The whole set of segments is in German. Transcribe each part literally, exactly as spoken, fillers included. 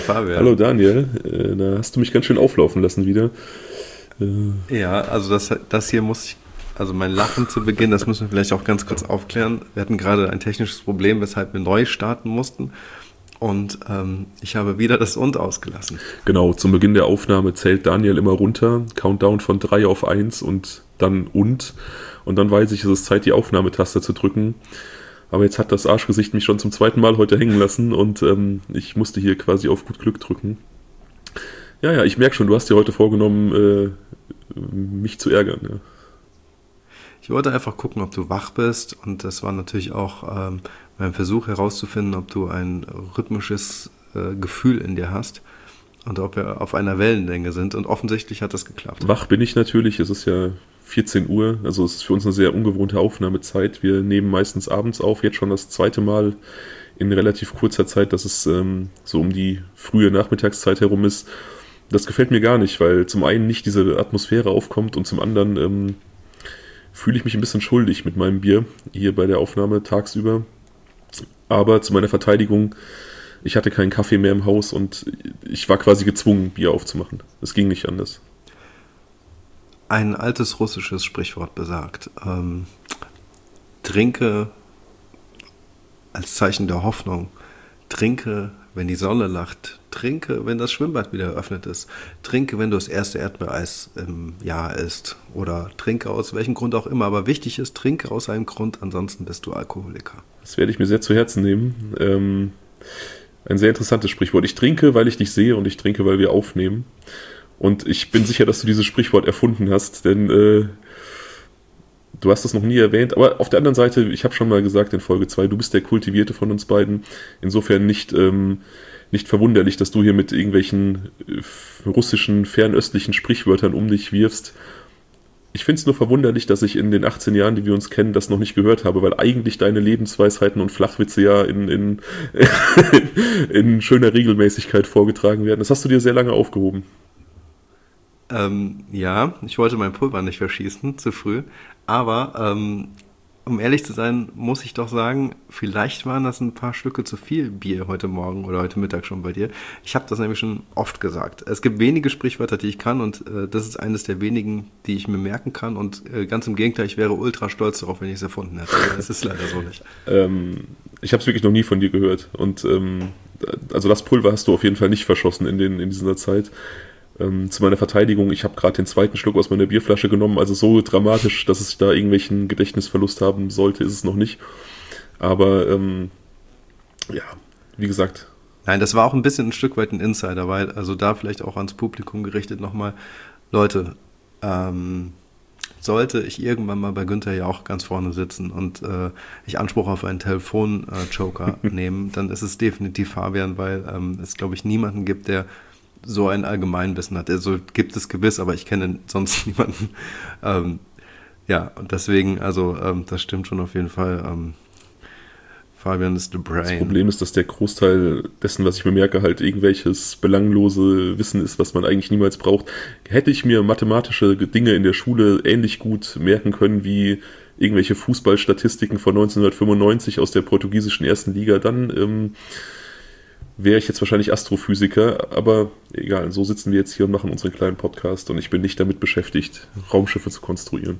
Fabian. Hallo Daniel, äh, da hast du mich ganz schön auflaufen lassen wieder. Äh, ja, also das, das hier muss ich, also mein Lachen zu Beginn, das müssen wir vielleicht auch ganz kurz aufklären. Wir hatten gerade ein technisches Problem, weshalb wir neu starten mussten. Und ähm, ich habe wieder das Und ausgelassen. Genau, zum Beginn der Aufnahme zählt Daniel immer runter, Countdown von drei auf eins und dann Und. Und dann weiß ich, es ist Zeit, die Aufnahmetaste zu drücken. Aber jetzt hat das Arschgesicht mich schon zum zweiten Mal heute hängen lassen und ähm, ich musste hier quasi auf gut Glück drücken. Ja, ja, ich merke schon, du hast dir heute vorgenommen, äh, mich zu ärgern. Ja. Ich wollte einfach gucken, ob du wach bist, und das war natürlich auch ähm, mein Versuch herauszufinden, ob du ein rhythmisches äh, Gefühl in dir hast und ob wir auf einer Wellenlänge sind, und offensichtlich hat das geklappt. Wach bin ich natürlich, es ist ja vierzehn Uhr, also es ist für uns eine sehr ungewohnte Aufnahmezeit. Wir nehmen meistens abends auf, jetzt schon das zweite Mal in relativ kurzer Zeit, dass es ähm, so um die frühe Nachmittagszeit herum ist. Das gefällt mir gar nicht, weil zum einen nicht diese Atmosphäre aufkommt und zum anderen ähm, fühle ich mich ein bisschen schuldig mit meinem Bier hier bei der Aufnahme tagsüber. Aber zu meiner Verteidigung, ich hatte keinen Kaffee mehr im Haus und ich war quasi gezwungen, Bier aufzumachen. Es ging nicht anders. Ein altes russisches Sprichwort besagt, ähm, trinke als Zeichen der Hoffnung, trinke, wenn die Sonne lacht, trinke, wenn das Schwimmbad wieder eröffnet ist, trinke, wenn du das erste Erdbeereis im Jahr isst, oder trinke aus welchem Grund auch immer, aber wichtig ist, trinke aus einem Grund, ansonsten bist du Alkoholiker. Das werde ich mir sehr zu Herzen nehmen. Ähm, ein sehr interessantes Sprichwort. Ich trinke, weil ich dich sehe, und ich trinke, weil wir aufnehmen. Und ich bin sicher, dass du dieses Sprichwort erfunden hast, denn äh, du hast das noch nie erwähnt. Aber auf der anderen Seite, ich habe schon mal gesagt in Folge zwei, du bist der Kultivierte von uns beiden. Insofern nicht, ähm, nicht verwunderlich, dass du hier mit irgendwelchen äh, russischen, fernöstlichen Sprichwörtern um dich wirfst. Ich finde es nur verwunderlich, dass ich in den achtzehn Jahren, die wir uns kennen, das noch nicht gehört habe, weil eigentlich deine Lebensweisheiten und Flachwitze ja in, in, in schöner Regelmäßigkeit vorgetragen werden. Das hast du dir sehr lange aufgehoben. Ähm, ja, ich wollte mein Pulver nicht verschießen, zu früh, aber ähm, um ehrlich zu sein, muss ich doch sagen, vielleicht waren das ein paar Stücke zu viel Bier heute Morgen oder heute Mittag schon bei dir. Ich habe das nämlich schon oft gesagt. Es gibt wenige Sprichwörter, die ich kann, und äh, das ist eines der wenigen, die ich mir merken kann, und äh, ganz im Gegenteil, ich wäre ultra stolz darauf, wenn ich es erfunden hätte. Aber es ist leider so nicht. Ähm, ich habe es wirklich noch nie von dir gehört, und ähm, also das Pulver hast du auf jeden Fall nicht verschossen in, den, in dieser Zeit. Ähm, zu meiner Verteidigung, ich habe gerade den zweiten Schluck aus meiner Bierflasche genommen, also so dramatisch, dass es da irgendwelchen Gedächtnisverlust haben sollte, ist es noch nicht. Aber ähm, ja, wie gesagt. Nein, das war auch ein bisschen ein Stück weit ein Insider, weil, also da vielleicht auch ans Publikum gerichtet nochmal, Leute, ähm, sollte ich irgendwann mal bei Günther ja auch ganz vorne sitzen und äh, ich Anspruch auf einen Telefon-Joker äh, nehmen, dann ist es definitiv Fabian, weil ähm, es, glaube ich, niemanden gibt, der so ein Allgemeinwissen hat. Also gibt es gewiss, aber ich kenne sonst niemanden. Ähm, ja, und deswegen, also ähm, das stimmt schon auf jeden Fall. Ähm, Fabian ist the brain. Das Problem ist, dass der Großteil dessen, was ich mir merke, halt irgendwelches belanglose Wissen ist, was man eigentlich niemals braucht. Hätte ich mir mathematische Dinge in der Schule ähnlich gut merken können wie irgendwelche Fußballstatistiken von neunzehnhundertfünfundneunzig aus der portugiesischen ersten Liga, dann ähm, wäre ich jetzt wahrscheinlich Astrophysiker, aber egal, so sitzen wir jetzt hier und machen unseren kleinen Podcast, und ich bin nicht damit beschäftigt, Raumschiffe zu konstruieren.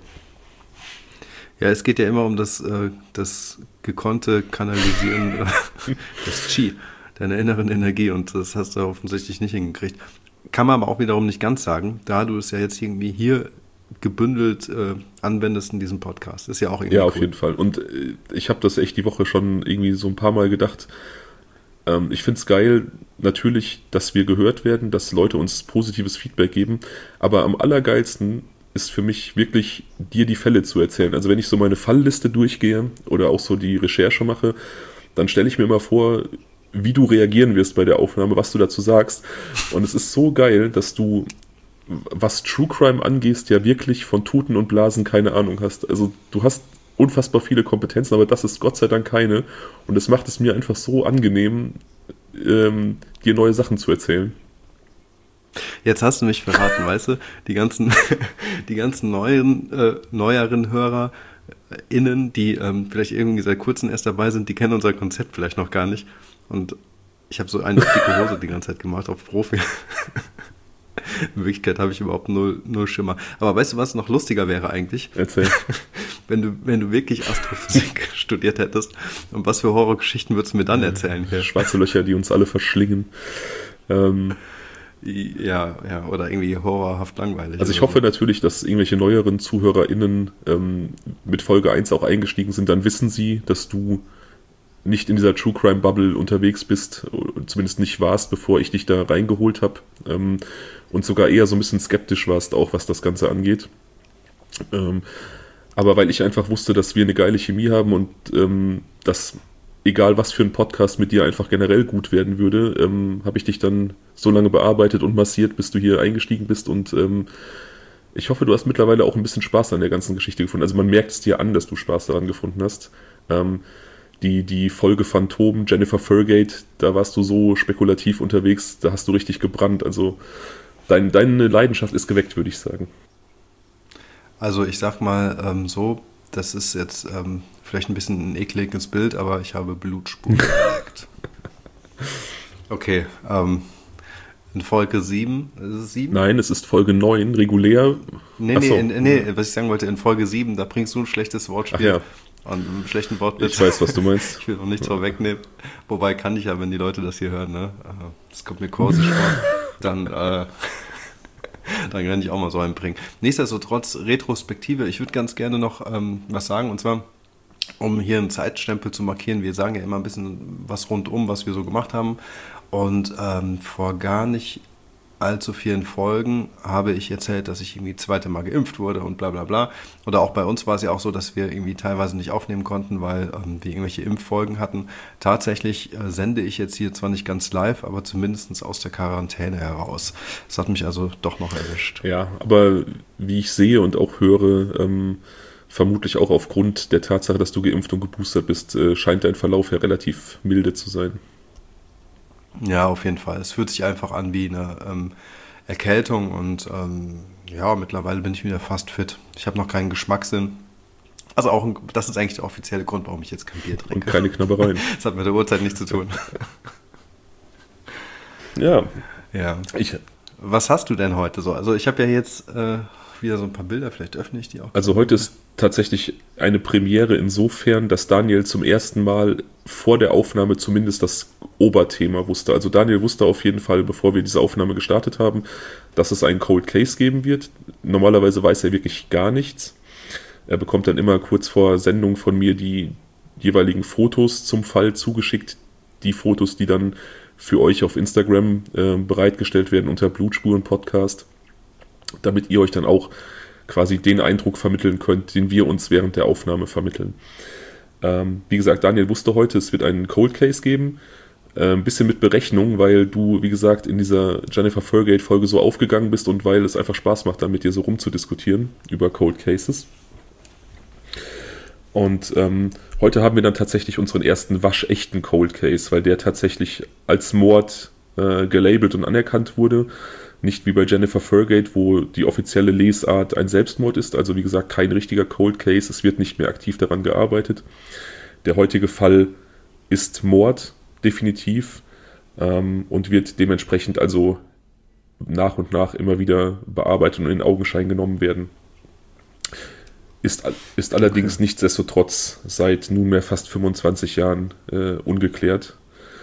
Ja, es geht ja immer um das, äh, das gekonnte Kanalisieren, das Qi, deiner inneren Energie, und das hast du offensichtlich nicht hingekriegt. Kann man aber auch wiederum nicht ganz sagen, da du es ja jetzt irgendwie hier gebündelt äh, anwendest in diesem Podcast. Ist ja auch irgendwie Ja, cool. auf jeden Fall. Und äh, ich habe das echt die Woche schon irgendwie so ein paar Mal gedacht. Ähm, ich finde es geil, natürlich, dass wir gehört werden, dass Leute uns positives Feedback geben, aber am allergeilsten ist für mich wirklich, dir die Fälle zu erzählen. Also wenn ich so meine Fallliste durchgehe oder auch so die Recherche mache, dann stelle ich mir immer vor, wie du reagieren wirst bei der Aufnahme, was du dazu sagst. Und es ist so geil, dass du, was True Crime angeht, ja wirklich von Tuten und Blasen keine Ahnung hast. Also du hast unfassbar viele Kompetenzen, aber das ist Gott sei Dank keine. Und es macht es mir einfach so angenehm, ähm, dir neue Sachen zu erzählen. Jetzt hast du mich verraten, weißt du, die ganzen, die ganzen neuen, äh, neueren HörerInnen, die ähm, vielleicht irgendwie seit kurzem erst dabei sind, die kennen unser Konzept vielleicht noch gar nicht. Und Ich habe so eine dicke Hose die ganze Zeit gemacht, auf Profi. In Wirklichkeit habe ich überhaupt null, null Schimmer. Aber weißt du, was noch lustiger wäre eigentlich? Erzähl. Wenn du, wenn du wirklich Astrophysik studiert hättest, und was für Horrorgeschichten würdest du mir dann erzählen? Hier? Schwarze Löcher, die uns alle verschlingen. Ähm, ja, ja, oder irgendwie horrorhaft langweilig. Also ich hoffe natürlich, dass irgendwelche neueren ZuhörerInnen ähm, mit Folge eins auch eingestiegen sind. Dann wissen sie, dass du nicht in dieser True Crime Bubble unterwegs bist, zumindest nicht warst, bevor ich dich da reingeholt habe, ähm, und sogar eher so ein bisschen skeptisch warst, auch was das Ganze angeht. Ähm, aber weil ich einfach wusste, dass wir eine geile Chemie haben und ähm, dass egal was für ein Podcast mit dir einfach generell gut werden würde, ähm, habe ich dich dann so lange bearbeitet und massiert, bis du hier eingestiegen bist, und ähm, ich hoffe, du hast mittlerweile auch ein bisschen Spaß an der ganzen Geschichte gefunden. Also man merkt es dir an, dass du Spaß daran gefunden hast. Ähm, die, die Folge Phantom, Jennifer Fergate, da warst du so spekulativ unterwegs, da hast du richtig gebrannt. Also dein, deine Leidenschaft ist geweckt, würde ich sagen. Also ich sag mal ähm, so, das ist jetzt ähm, vielleicht ein bisschen ein ekliges Bild, aber ich habe Blutspuren entdeckt. Okay, ähm, in Folge sieben, ist es sieben? Nein, es ist Folge neun, regulär. Nee, Achso. nee, in, nee, was ich sagen wollte, in Folge sieben, da bringst du ein schlechtes Wortspiel. Ach ja. Und einen schlechten Wortwitz. Ich weiß, was du meinst. Ich will noch nichts vorwegnehmen. Wobei kann ich ja, wenn die Leute das hier hören, ne? Das kommt mir kursisch vor. Dann, äh, dann kann ich auch mal so einen bringen. Nichtsdestotrotz, Retrospektive, ich würde ganz gerne noch ähm, was sagen, und zwar, um hier einen Zeitstempel zu markieren. Wir sagen ja immer ein bisschen was rundum, was wir so gemacht haben. Und ähm, vor gar nicht allzu vielen Folgen habe ich erzählt, dass ich irgendwie zweite Mal geimpft wurde und bla bla bla. Oder auch bei uns war es ja auch so, dass wir irgendwie teilweise nicht aufnehmen konnten, weil ähm, wir irgendwelche Impffolgen hatten. Tatsächlich äh, sende ich jetzt hier zwar nicht ganz live, aber zumindest aus der Quarantäne heraus. Das hat mich also doch noch erwischt. Ja, aber wie ich sehe und auch höre, ähm, vermutlich auch aufgrund der Tatsache, dass du geimpft und geboostert bist, äh, scheint dein Verlauf ja relativ milde zu sein. Ja, auf jeden Fall. Es fühlt sich einfach an wie eine ähm, Erkältung und ähm, ja, mittlerweile bin ich wieder fast fit. Ich habe noch keinen Geschmackssinn. Also auch, ein, das ist eigentlich der offizielle Grund, warum ich jetzt kein Bier trinke. Und keine Knabbereien. Das hat mit der Uhrzeit nichts zu tun. Ja. Ja. Ich, Was hast du denn heute so? Also ich habe ja jetzt äh, wieder so ein paar Bilder, vielleicht öffne ich die auch. Also heute ist tatsächlich eine Premiere insofern, dass Daniel zum ersten Mal vor der Aufnahme zumindest das Oberthema wusste. Also Daniel wusste auf jeden Fall, bevor wir diese Aufnahme gestartet haben, dass es einen Cold Case geben wird. Normalerweise weiß er wirklich gar nichts. Er bekommt dann immer kurz vor Sendung von mir die jeweiligen Fotos zum Fall zugeschickt. Die Fotos, die dann für euch auf Instagram äh, bereitgestellt werden unter Blutspuren Podcast, damit ihr euch dann auch quasi den Eindruck vermitteln könnt, den wir uns während der Aufnahme vermitteln. Ähm, wie gesagt, Daniel wusste heute, es wird einen Cold Case geben. Äh, ein bisschen mit Berechnung, weil du, wie gesagt, in dieser Jennifer Fergate-Folge so aufgegangen bist und weil es einfach Spaß macht, dann mit dir so rumzudiskutieren über Cold Cases. Und ähm, heute haben wir dann tatsächlich unseren ersten waschechten Cold Case, weil der tatsächlich als Mord äh, gelabelt und anerkannt wurde. Nicht wie bei Jennifer Fergate, wo die offizielle Lesart ein Selbstmord ist. Also wie gesagt, kein richtiger Cold Case. Es wird nicht mehr aktiv daran gearbeitet. Der heutige Fall ist Mord, definitiv. Ähm, und wird dementsprechend also nach und nach immer wieder bearbeitet und in Augenschein genommen werden. Ist, ist allerdings okay. Nichtsdestotrotz seit nunmehr fast fünfundzwanzig Jahren äh, ungeklärt.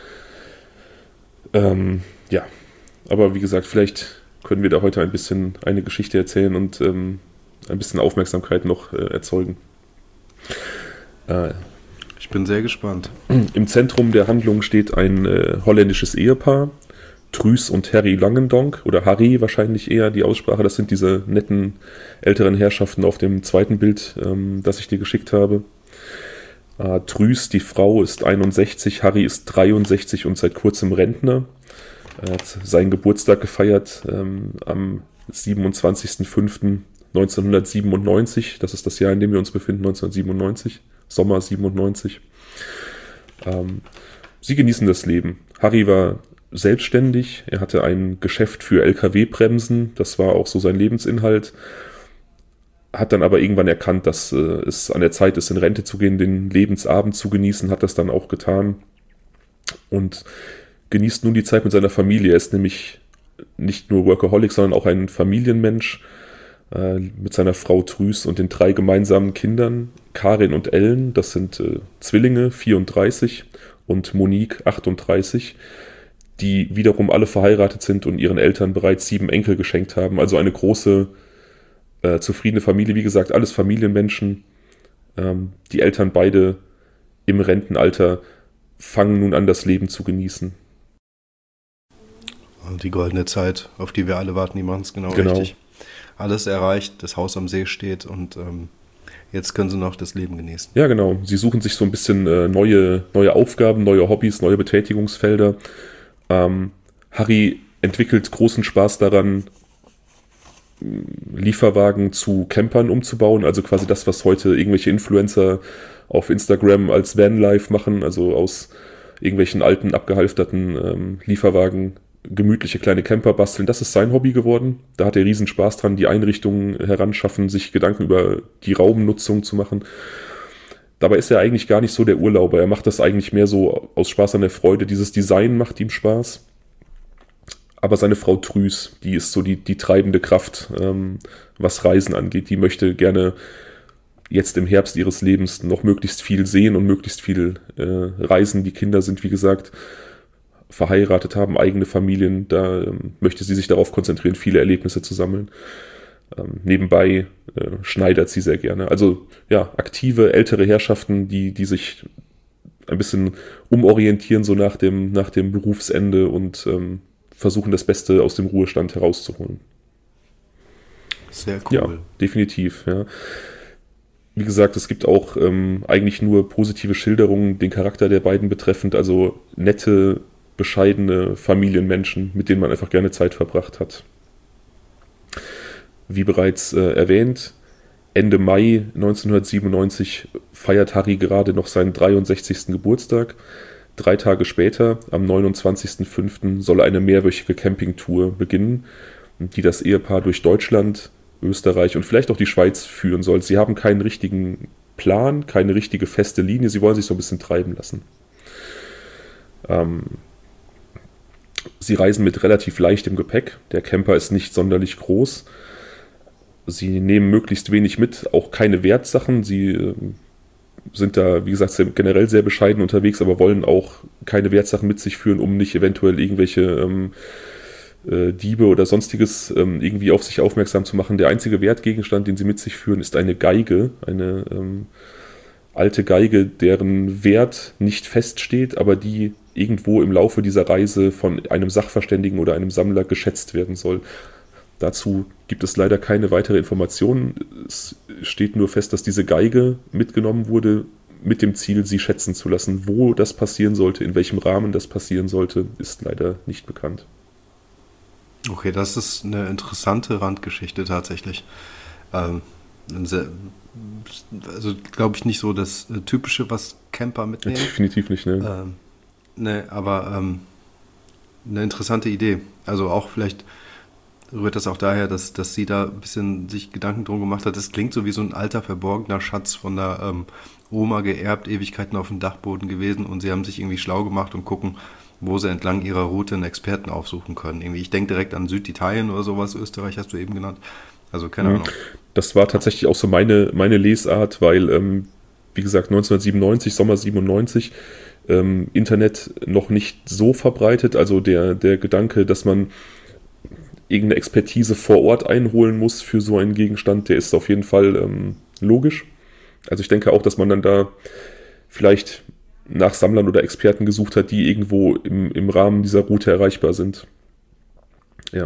Ähm, ja. Aber wie gesagt, vielleicht können wir da heute ein bisschen eine Geschichte erzählen und ähm, ein bisschen Aufmerksamkeit noch äh, erzeugen. Äh, ich bin sehr gespannt. Im Zentrum der Handlung steht ein äh, holländisches Ehepaar, Truus und Harry Langendonk, oder Harry wahrscheinlich eher die Aussprache. Das sind diese netten älteren Herrschaften auf dem zweiten Bild, ähm, das ich dir geschickt habe. Äh, Truus, die Frau, ist einundsechzig, Harry ist dreiundsechzig und seit kurzem Rentner. Er hat seinen Geburtstag gefeiert ähm, am siebenundzwanzigsten fünften neunzehnhundertsiebenundneunzig. Das ist das Jahr, in dem wir uns befinden, neunzehnhundertsiebenundneunzig. Sommer siebenundneunzig. Ähm, sie genießen das Leben. Harry war selbstständig. Er hatte ein Geschäft für L K W-Bremsen. Das war auch so sein Lebensinhalt. Hat dann aber irgendwann erkannt, dass äh, es an der Zeit ist, in Rente zu gehen, den Lebensabend zu genießen. Hat das dann auch getan. Und genießt nun die Zeit mit seiner Familie. Er ist nämlich nicht nur Workaholic, sondern auch ein Familienmensch äh, mit seiner Frau Trüß und den drei gemeinsamen Kindern, Karin und Ellen, das sind äh, Zwillinge, vierunddreißig, und Monique, achtunddreißig, die wiederum alle verheiratet sind und ihren Eltern bereits sieben Enkel geschenkt haben. Also eine große, äh, zufriedene Familie. Wie gesagt, alles Familienmenschen. Ähm, die Eltern beide im Rentenalter fangen nun an, das Leben zu genießen. Und die goldene Zeit, auf die wir alle warten, die machen es genau, Genau. richtig. Alles erreicht, das Haus am See steht und ähm, jetzt können sie noch das Leben genießen. Ja, genau. Sie suchen sich so ein bisschen äh, neue, neue Aufgaben, neue Hobbys, neue Betätigungsfelder. Ähm, Harry entwickelt großen Spaß daran, Lieferwagen zu Campern umzubauen, also quasi das, was heute irgendwelche Influencer auf Instagram als Vanlife machen, also aus irgendwelchen alten, abgehalfterten ähm, Lieferwagen gemütliche kleine Camper basteln. Das ist sein Hobby geworden. Da hat er riesen Spaß dran, die Einrichtungen heranschaffen, sich Gedanken über die Raumnutzung zu machen. Dabei ist er eigentlich gar nicht so der Urlauber. Er macht das eigentlich mehr so aus Spaß an der Freude. Dieses Design macht ihm Spaß. Aber seine Frau Trüß, die ist so die, die treibende Kraft, ähm, was Reisen angeht. Die möchte gerne jetzt im Herbst ihres Lebens noch möglichst viel sehen und möglichst viel äh, reisen. Die Kinder sind, wie gesagt, verheiratet, haben eigene Familien. Da ähm, möchte sie sich darauf konzentrieren, viele Erlebnisse zu sammeln. Ähm, nebenbei äh, schneidert sie sehr gerne. Also ja, aktive, ältere Herrschaften, die, die sich ein bisschen umorientieren, so nach dem, nach dem Berufsende und ähm, versuchen, das Beste aus dem Ruhestand herauszuholen. Sehr cool. Ja, definitiv, ja. Wie gesagt, es gibt auch ähm, eigentlich nur positive Schilderungen, den Charakter der beiden betreffend, also nette, bescheidene Familienmenschen, mit denen man einfach gerne Zeit verbracht hat. Wie bereits äh, erwähnt, Ende Mai neunzehnhundertsiebenundneunzig feiert Harry gerade noch seinen dreiundsechzigsten Geburtstag. Drei Tage später, am neunundzwanzigsten fünften, soll eine mehrwöchige Campingtour beginnen, die das Ehepaar durch Deutschland, Österreich und vielleicht auch die Schweiz führen soll. Sie haben keinen richtigen Plan, keine richtige feste Linie, sie wollen sich so ein bisschen treiben lassen. Ähm, sie reisen mit relativ leichtem Gepäck, der Camper ist nicht sonderlich groß. Sie nehmen möglichst wenig mit, auch keine Wertsachen, sie äh, sind da, wie gesagt, sehr, generell sehr bescheiden unterwegs, aber wollen auch keine Wertsachen mit sich führen, um nicht eventuell irgendwelche ähm, äh, Diebe oder sonstiges ähm, irgendwie auf sich aufmerksam zu machen. Der einzige Wertgegenstand, den sie mit sich führen, ist eine Geige, eine ähm, alte Geige, deren Wert nicht feststeht, aber die irgendwo im Laufe dieser Reise von einem Sachverständigen oder einem Sammler geschätzt werden soll. Dazu gibt es leider keine weitere Informationen. Es steht nur fest, dass diese Geige mitgenommen wurde, mit dem Ziel, sie schätzen zu lassen. Wo das passieren sollte, in welchem Rahmen das passieren sollte, ist leider nicht bekannt. Okay, das ist eine interessante Randgeschichte tatsächlich. Ähm, sehr, also glaube ich nicht so das äh, Typische, was Camper mitnehmen. Definitiv nicht, ne? Ähm, ne, aber ähm, eine interessante Idee. Also auch vielleicht rührt das auch daher, dass, dass sie da ein bisschen sich Gedanken drum gemacht hat. Das klingt so wie so ein alter, verborgener Schatz von der ähm, Oma geerbt, Ewigkeiten auf dem Dachboden gewesen und sie haben sich irgendwie schlau gemacht und gucken, wo sie entlang ihrer Route einen Experten aufsuchen können. Irgendwie, ich denke direkt an Süditalien oder sowas, Österreich hast du eben genannt. Also keine Mhm. Ahnung. Das war tatsächlich auch so meine, meine Lesart, weil, ähm, wie gesagt, neunzehnhundertsiebenundneunzig, Sommer siebenundneunzig, ähm, Internet noch nicht so verbreitet. Also der, der Gedanke, dass man irgendeine Expertise vor Ort einholen muss für so einen Gegenstand, der ist auf jeden Fall ähm, logisch. Also ich denke auch, dass man dann da vielleicht nach Sammlern oder Experten gesucht hat, die irgendwo im, im Rahmen dieser Route erreichbar sind. Ja.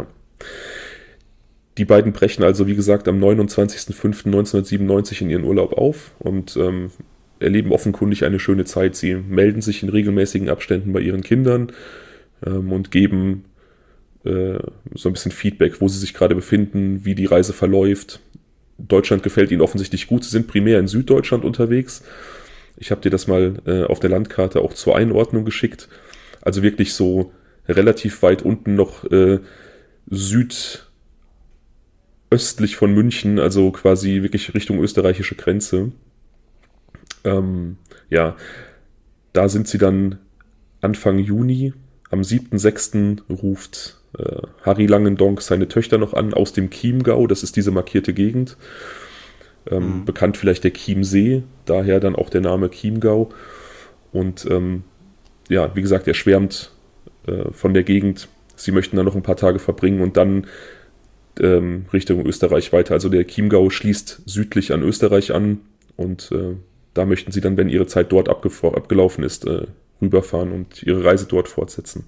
Die beiden brechen also, wie gesagt, am neunundzwanzigsten fünften neunzehnhundertsiebenundneunzig in ihren Urlaub auf und ähm, erleben offenkundig eine schöne Zeit. Sie melden sich in regelmäßigen Abständen bei ihren Kindern ähm, und geben äh, so ein bisschen Feedback, wo sie sich gerade befinden, wie die Reise verläuft. Deutschland gefällt ihnen offensichtlich gut. Sie sind primär in Süddeutschland unterwegs. Ich habe dir das mal äh, auf der Landkarte auch zur Einordnung geschickt. Also wirklich so relativ weit unten noch äh, südöstlich von München, also quasi wirklich Richtung österreichische Grenze. Ähm, ja, da sind sie dann Anfang Juni, am siebten sechsten ruft äh, Harry Langendonk seine Töchter noch an aus dem Chiemgau, das ist diese markierte Gegend. Ähm, mhm. Bekannt vielleicht der Chiemsee, daher dann auch der Name Chiemgau. Und ähm, ja, wie gesagt, er schwärmt äh, von der Gegend. Sie möchten da noch ein paar Tage verbringen und dann ähm, Richtung Österreich weiter. Also der Chiemgau schließt südlich an Österreich an und äh, da möchten sie dann, wenn ihre Zeit dort abgef- abgelaufen ist, äh, rüberfahren und ihre Reise dort fortsetzen.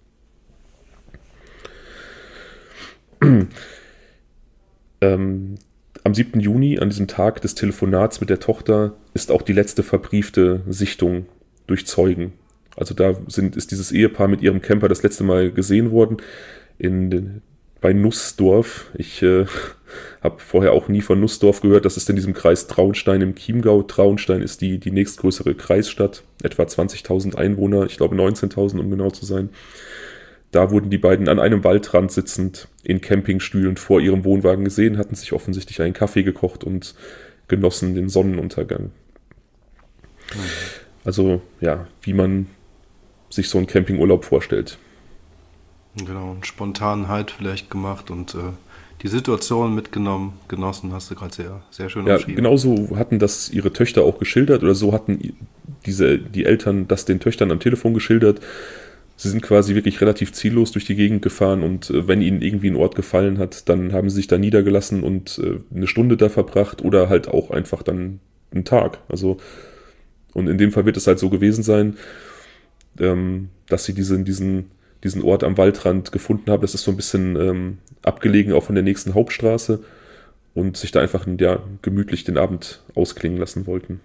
ähm, Am siebten Juni, an diesem Tag des Telefonats mit der Tochter, ist auch die letzte verbriefte Sichtung durch Zeugen. Also da sind, ist dieses Ehepaar mit ihrem Camper das letzte Mal gesehen worden in, bei Nussdorf. Ich äh, habe vorher auch nie von Nussdorf gehört. Das ist in diesem Kreis Traunstein im Chiemgau. Traunstein ist die, die nächstgrößere Kreisstadt, etwa zwanzigtausend Einwohner, ich glaube neunzehntausend, um genau zu sein. Da wurden die beiden an einem Waldrand sitzend in Campingstühlen vor ihrem Wohnwagen gesehen, hatten sich offensichtlich einen Kaffee gekocht und genossen den Sonnenuntergang. Mhm. Also ja, wie man sich so einen Campingurlaub vorstellt. Genau, und Spontanheit vielleicht gemacht und äh, die Situation mitgenommen, genossen, hast du gerade sehr, sehr schön ja, beschrieben. Genauso hatten das ihre Töchter auch geschildert oder so hatten diese, die Eltern das den Töchtern am Telefon geschildert. Sie sind quasi wirklich relativ ziellos durch die Gegend gefahren und äh, wenn ihnen irgendwie ein Ort gefallen hat, dann haben sie sich da niedergelassen und äh, eine Stunde da verbracht oder halt auch einfach dann einen Tag. Also und in dem Fall wird es halt so gewesen sein, ähm, dass sie diesen, diesen, diesen Ort am Waldrand gefunden haben. Das ist so ein bisschen ähm, abgelegen auch von der nächsten Hauptstraße und sich da einfach ja, gemütlich den Abend ausklingen lassen wollten.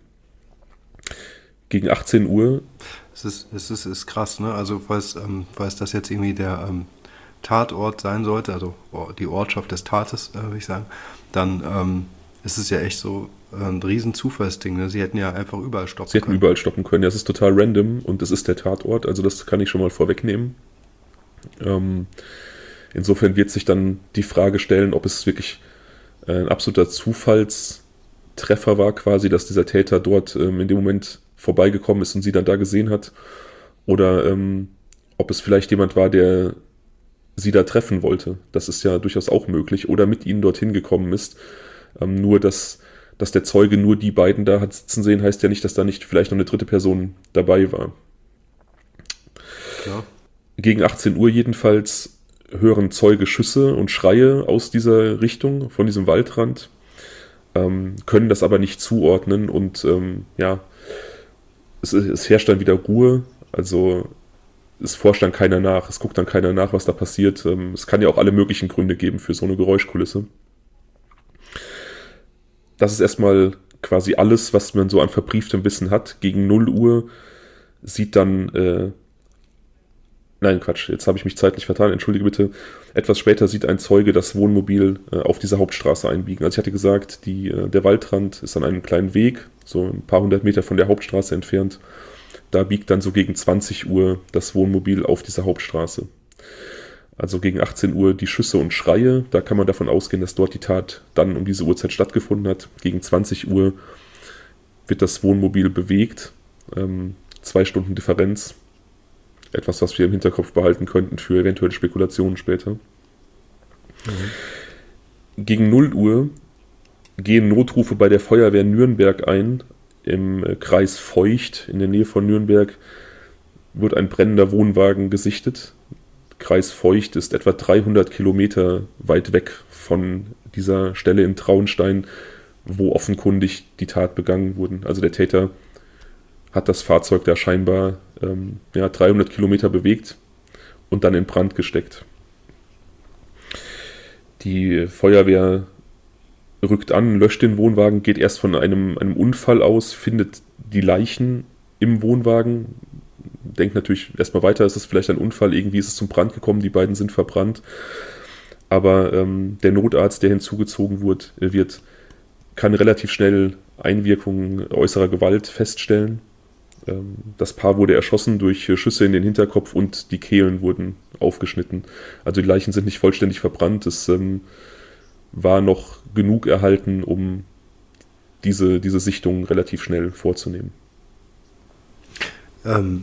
Gegen achtzehn Uhr. Es ist, es ist, ist krass, ne? Also falls, ähm, falls das jetzt irgendwie der ähm, Tatort sein sollte, also die Ortschaft des Tates, äh, würde ich sagen, dann ähm, ist es ja echt so ein riesen Zufallsding. Ne? Sie hätten ja einfach überall stoppen können. Sie hätten können. überall stoppen können. Ja, es ist total random und es ist der Tatort, also das kann ich schon mal vorwegnehmen. Ähm, insofern wird sich dann die Frage stellen, ob es wirklich ein absoluter Zufallstreffer war quasi, dass dieser Täter dort ähm, in dem Moment vorbeigekommen ist und sie dann da gesehen hat oder ähm, ob es vielleicht jemand war, der sie da treffen wollte. Das ist ja durchaus auch möglich oder mit ihnen dorthin gekommen ist. Ähm, nur, dass, dass der Zeuge nur die beiden da hat sitzen sehen, heißt ja nicht, dass da nicht vielleicht noch eine dritte Person dabei war. Ja. Gegen achtzehn Uhr jedenfalls hören Zeuge Schüsse und Schreie aus dieser Richtung, von diesem Waldrand, ähm, können das aber nicht zuordnen und ähm, ja, es, es herrscht dann wieder Ruhe, also es forscht dann keiner nach, es guckt dann keiner nach, was da passiert. Ähm, es kann ja auch alle möglichen Gründe geben für so eine Geräuschkulisse. Das ist erstmal quasi alles, was man so an verbrieftem Wissen hat. Gegen null Uhr sieht dann äh, Nein, Quatsch, jetzt habe ich mich zeitlich vertan, entschuldige bitte. Etwas später sieht ein Zeuge das Wohnmobil äh, auf dieser Hauptstraße einbiegen. Also ich hatte gesagt, die, äh, der Waldrand ist an einem kleinen Weg, so ein paar hundert Meter von der Hauptstraße entfernt. Da biegt dann so gegen zwanzig Uhr das Wohnmobil auf dieser Hauptstraße. Also gegen achtzehn Uhr die Schüsse und Schreie, da kann man davon ausgehen, dass dort die Tat dann um diese Uhrzeit stattgefunden hat. Gegen zwanzig Uhr wird das Wohnmobil bewegt, ähm, zwei Stunden Differenz. Etwas, was wir im Hinterkopf behalten könnten für eventuelle Spekulationen später. Mhm. Gegen null Uhr gehen Notrufe bei der Feuerwehr Nürnberg ein. Im Kreis Feucht, in der Nähe von Nürnberg, wird ein brennender Wohnwagen gesichtet. Kreis Feucht ist etwa dreihundert Kilometer weit weg von dieser Stelle in Traunstein, wo offenkundig die Tat begangen wurde. Also der Täter hat das Fahrzeug da scheinbar ähm, ja, dreihundert Kilometer bewegt und dann in Brand gesteckt. Die Feuerwehr rückt an, löscht den Wohnwagen, geht erst von einem, einem Unfall aus, findet die Leichen im Wohnwagen, denkt natürlich erstmal weiter, ist es vielleicht ein Unfall, irgendwie ist es zum Brand gekommen, die beiden sind verbrannt. Aber ähm, der Notarzt, der hinzugezogen wird, wird, kann relativ schnell Einwirkungen äußerer Gewalt feststellen. Das Paar wurde erschossen durch Schüsse in den Hinterkopf und die Kehlen wurden aufgeschnitten. Also die Leichen sind nicht vollständig verbrannt. Es ähm, war noch genug erhalten, um diese, diese Sichtung relativ schnell vorzunehmen. Ähm,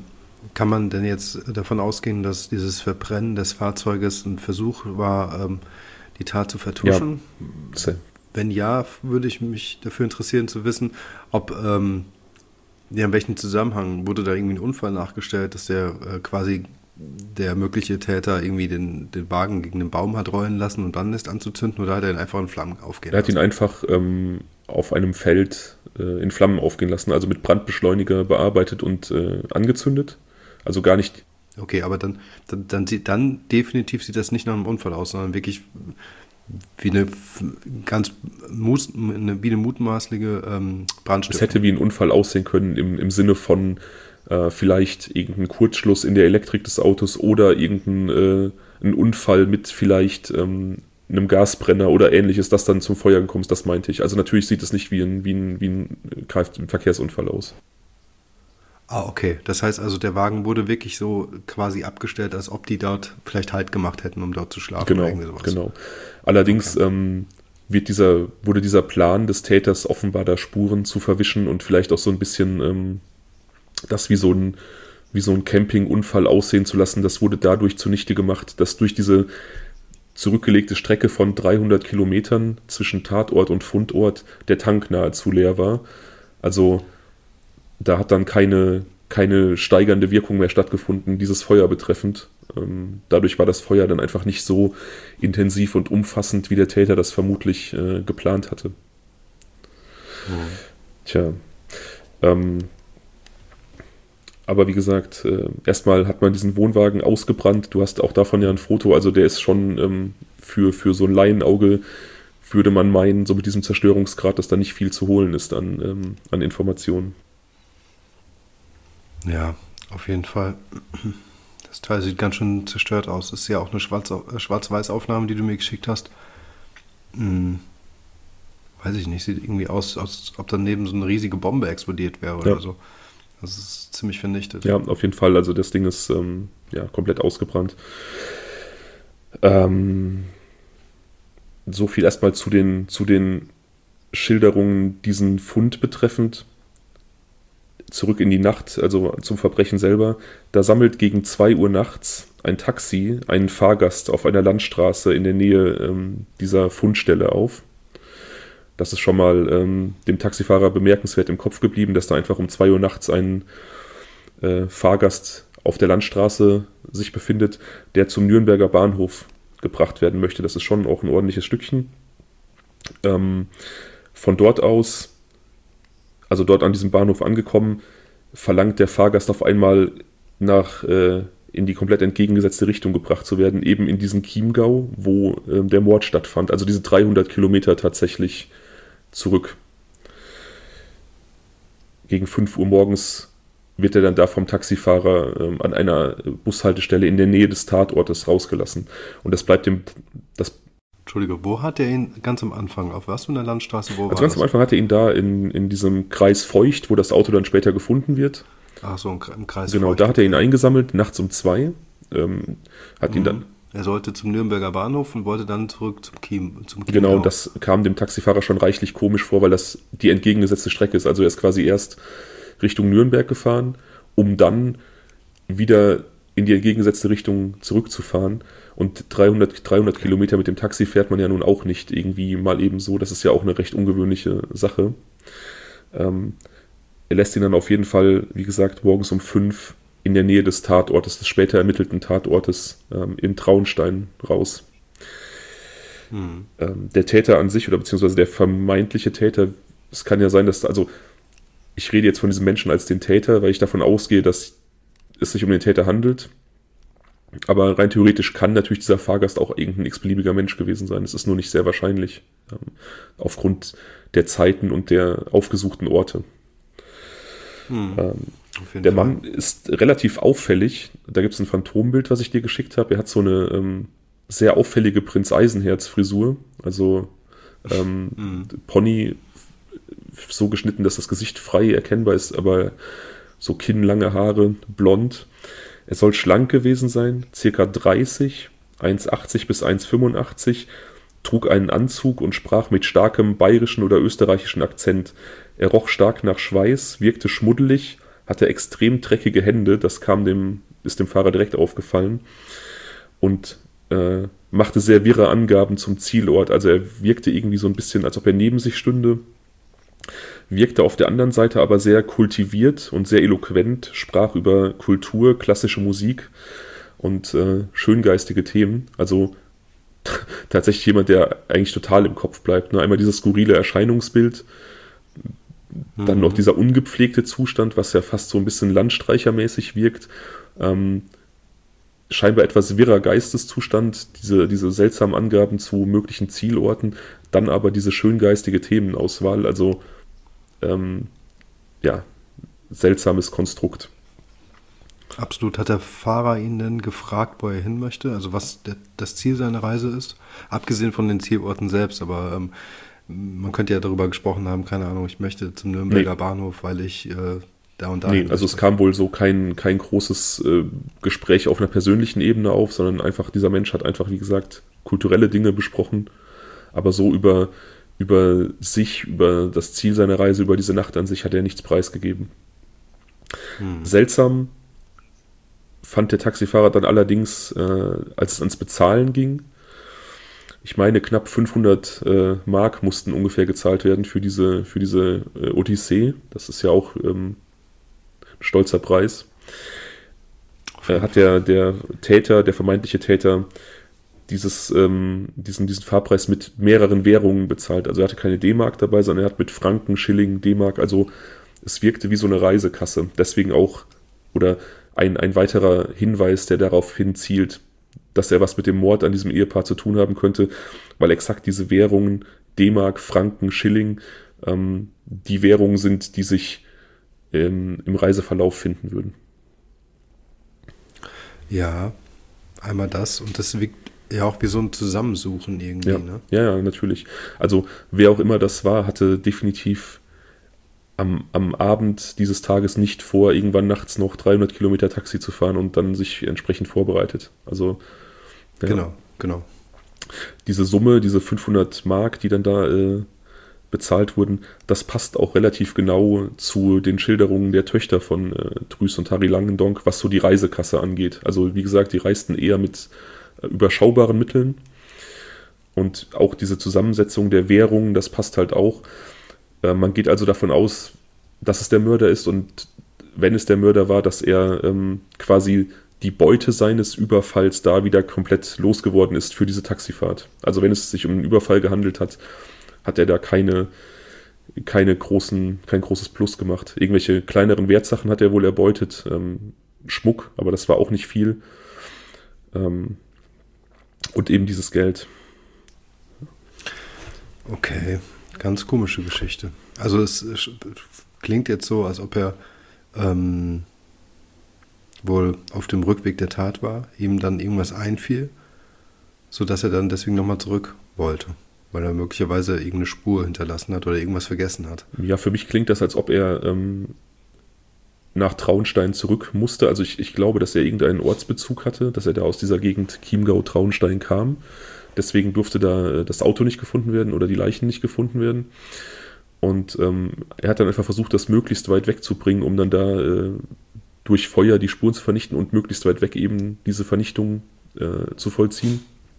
Kann man denn jetzt davon ausgehen, dass dieses Verbrennen des Fahrzeuges ein Versuch war, ähm, die Tat zu vertuschen? Ja. Wenn ja, würde ich mich dafür interessieren zu wissen, ob, ähm, ja, in welchem Zusammenhang wurde da irgendwie ein Unfall nachgestellt, dass der äh, quasi der mögliche Täter irgendwie den, den Wagen gegen den Baum hat rollen lassen und dann ist anzuzünden, oder hat er ihn einfach in Flammen aufgehen Er hat lassen? ihn einfach ähm, auf einem Feld äh, in Flammen aufgehen lassen, also mit Brandbeschleuniger bearbeitet und äh, angezündet. Also gar nicht. Okay, aber dann, dann, dann, sieht, dann definitiv sieht das nicht nach einem Unfall aus, sondern wirklich wie eine f- ganz mus, eine, wie eine mutmaßliche ähm, Es Brandstiftung. hätte wie ein Unfall aussehen können im, im Sinne von äh, vielleicht irgendein Kurzschluss in der Elektrik des Autos oder irgendein äh, ein Unfall mit vielleicht ähm, einem Gasbrenner oder ähnliches, das dann zum Feuer gekommen ist, das meinte ich. Also natürlich sieht es nicht wie ein, wie ein, wie ein Kfz Verkehrsunfall aus. Ah, okay. Das heißt also, der Wagen wurde wirklich so quasi abgestellt, als ob die dort vielleicht Halt gemacht hätten, um dort zu schlafen oder Genau, irgendwie sowas. genau. Allerdings Okay. ähm, wird dieser, wurde dieser Plan des Täters offenbar da Spuren zu verwischen und vielleicht auch so ein bisschen ähm, das wie so ein, wie so ein Campingunfall aussehen zu lassen, das wurde dadurch zunichte gemacht, dass durch diese zurückgelegte Strecke von dreihundert Kilometern zwischen Tatort und Fundort der Tank nahezu leer war. Also da hat dann keine, keine steigernde Wirkung mehr stattgefunden, dieses Feuer betreffend. Ähm, dadurch war das Feuer dann einfach nicht so intensiv und umfassend, wie der Täter das vermutlich äh, geplant hatte. Tja. Ähm, aber wie gesagt, äh, erstmal hat man diesen Wohnwagen ausgebrannt. Du hast auch davon ja ein Foto, also der ist schon ähm, für, für so ein Laienauge, würde man meinen, so mit diesem Zerstörungsgrad, dass da nicht viel zu holen ist an, ähm, an Informationen. Ja, auf jeden Fall. Das Teil sieht ganz schön zerstört aus. Das ist ja auch eine Schwarz äh, Schwarz-Weiß-Aufnahme, die du mir geschickt hast. Hm, weiß ich nicht, sieht irgendwie aus, als ob daneben so eine riesige Bombe explodiert wäre oder Ja. so. Das ist ziemlich vernichtet. Ja, auf jeden Fall. Also das Ding ist ähm, ja komplett ausgebrannt. Ähm, so viel erstmal zu den, zu den Schilderungen diesen Fund betreffend. Zurück in die Nacht, also zum Verbrechen selber. Da sammelt gegen zwei Uhr nachts ein Taxi einen Fahrgast auf einer Landstraße in der Nähe ähm, dieser Fundstelle auf. Das ist schon mal ähm, dem Taxifahrer bemerkenswert im Kopf geblieben, dass da einfach um zwei Uhr nachts ein äh, Fahrgast auf der Landstraße sich befindet, der zum Nürnberger Bahnhof gebracht werden möchte. Das ist schon auch ein ordentliches Stückchen. Ähm, von dort aus, also dort an diesem Bahnhof angekommen, verlangt der Fahrgast auf einmal nach äh, in die komplett entgegengesetzte Richtung gebracht zu werden, eben in diesen Chiemgau, wo äh, der Mord stattfand. Also diese dreihundert Kilometer tatsächlich zurück. Gegen fünf Uhr morgens wird er dann da vom Taxifahrer ähm, an einer Bushaltestelle in der Nähe des Tatortes rausgelassen. Und das bleibt dem, das Entschuldige, wo hat er ihn ganz am Anfang? Auf was für einer Landstraße? Wo also war ganz das? am Anfang hat er ihn da in, in diesem Kreis Feucht, wo das Auto dann später gefunden wird. Ach so, im Kre- im Kreis. Genau, Feucht. da hat er ihn eingesammelt, nachts um zwei. Ähm, hat ihn Mhm. dann, Er sollte zum Nürnberger Bahnhof und wollte dann zurück zum Kiem. Zum genau, Chiemgau. das kam dem Taxifahrer schon reichlich komisch vor, weil das die entgegengesetzte Strecke ist. Also er ist quasi erst Richtung Nürnberg gefahren, um dann wieder in die entgegengesetzte Richtung zurückzufahren. Und dreihundert, dreihundert Kilometer mit dem Taxi fährt man ja nun auch nicht irgendwie mal eben so. Das ist ja auch eine recht ungewöhnliche Sache. Ähm, er lässt ihn dann auf jeden Fall, wie gesagt, morgens um fünf in der Nähe des Tatortes, des später ermittelten Tatortes ähm, in Traunstein raus. Mhm. Ähm, der Täter an sich oder beziehungsweise der vermeintliche Täter, es kann ja sein, dass, also ich rede jetzt von diesem Menschen als den Täter, weil ich davon ausgehe, dass es sich um den Täter handelt. Aber rein theoretisch kann natürlich dieser Fahrgast auch irgendein x-beliebiger Mensch gewesen sein. Es ist nur nicht sehr wahrscheinlich, ähm, aufgrund der Zeiten und der aufgesuchten Orte. Mhm. Ähm, Auf jeden der Fall. Mann ist relativ auffällig. Da gibt es ein Phantombild, was ich dir geschickt habe. Er hat so eine ähm, sehr auffällige Prinz-Eisenherz-Frisur. Also ähm, Mhm. Pony so geschnitten, dass das Gesicht frei erkennbar ist, aber so kinnlange Haare, blond. Er soll schlank gewesen sein, circa dreißig, eins Komma achtzig bis eins Komma fünfundachtzig, trug einen Anzug und sprach mit starkem bayerischen oder österreichischen Akzent. Er roch stark nach Schweiß, wirkte schmuddelig, hatte extrem dreckige Hände, das kam dem, ist dem Fahrer direkt aufgefallen und äh, machte sehr wirre Angaben zum Zielort. Also er wirkte irgendwie so ein bisschen, als ob er neben sich stünde, wirkte auf der anderen Seite aber sehr kultiviert und sehr eloquent, sprach über Kultur, klassische Musik und äh, schöngeistige Themen. Also tatsächlich jemand, der eigentlich total im Kopf bleibt. Nur einmal dieses skurrile Erscheinungsbild, dann Mhm. noch dieser ungepflegte Zustand, was ja fast so ein bisschen landstreichermäßig wirkt. Ähm, scheinbar etwas wirrer Geisteszustand, diese, diese seltsamen Angaben zu möglichen Zielorten, dann aber diese schöngeistige Themenauswahl, also ähm, ja, seltsames Konstrukt. Absolut. Hat der Fahrer ihn denn gefragt, wo er hin möchte? Also was der, das Ziel seiner Reise ist? Abgesehen von den Zielorten selbst, aber ähm, man könnte ja darüber gesprochen haben, keine Ahnung, ich möchte zum Nürnberger Nee. Bahnhof, weil ich äh, da und da Nee, hin also es möchte. kam wohl so kein, kein großes äh, Gespräch auf einer persönlichen Ebene auf, sondern einfach, dieser Mensch hat einfach, wie gesagt, kulturelle Dinge besprochen, aber so über, über sich, über das Ziel seiner Reise, über diese Nacht an sich hat er nichts preisgegeben. Hm. Seltsam fand der Taxifahrer dann allerdings, äh, als es ans Bezahlen ging. Ich meine, knapp fünfhundert äh, Mark mussten ungefähr gezahlt werden für diese, für diese äh, Odyssee. Das ist ja auch ähm, ein stolzer Preis. Äh, hat der, der Täter, der vermeintliche Täter, dieses, ähm, diesen, diesen Fahrpreis mit mehreren Währungen bezahlt. Also er hatte keine D-Mark dabei, sondern er hat mit Franken, Schilling, D-Mark, also es wirkte wie so eine Reisekasse. Deswegen auch, oder ein, ein weiterer Hinweis, der darauf hinzielt, dass er was mit dem Mord an diesem Ehepaar zu tun haben könnte, weil exakt diese Währungen, D-Mark, Franken, Schilling, ähm, die Währungen sind, die sich ähm, im Reiseverlauf finden würden. Ja, einmal das und das wirkt ja auch wie so ein Zusammensuchen irgendwie, Ja, ne? ja, ja, natürlich. Also wer auch immer das war, hatte definitiv am, am Abend dieses Tages nicht vor, irgendwann nachts noch dreihundert Kilometer Taxi zu fahren und dann sich entsprechend vorbereitet. Also ja, Genau, genau. diese Summe, diese fünfhundert Mark, die dann da äh, bezahlt wurden, das passt auch relativ genau zu den Schilderungen der Töchter von äh, Drüß und Harry Langendonk, was so die Reisekasse angeht. Also wie gesagt, die reisten eher mit äh, überschaubaren Mitteln und auch diese Zusammensetzung der Währungen, das passt halt auch. Äh, man geht also davon aus, dass es der Mörder ist und wenn es der Mörder war, dass er ähm, quasi die Beute seines Überfalls da wieder komplett losgeworden ist für diese Taxifahrt. Also wenn es sich um einen Überfall gehandelt hat, hat er da keine, keine großen, kein großes Plus gemacht. Irgendwelche kleineren Wertsachen hat er wohl erbeutet, ähm, Schmuck, aber das war auch nicht viel. Ähm, und eben dieses Geld. Okay, ganz komische Geschichte. Also es, es klingt jetzt so, als ob er ähm, wohl auf dem Rückweg der Tat war, ihm dann irgendwas einfiel, sodass er dann deswegen nochmal zurück wollte, weil er möglicherweise irgendeine Spur hinterlassen hat oder irgendwas vergessen hat. Ja, für mich klingt das, als ob er ähm, nach Traunstein zurück musste. Also ich, ich glaube, dass er irgendeinen Ortsbezug hatte, dass er da aus dieser Gegend Chiemgau-Traunstein kam. Deswegen durfte da äh, das Auto nicht gefunden werden oder die Leichen nicht gefunden werden. Und ähm, er hat dann einfach versucht, das möglichst weit wegzubringen, um dann da äh, durch Feuer die Spuren zu vernichten und möglichst weit weg eben diese Vernichtung äh, zu vollziehen.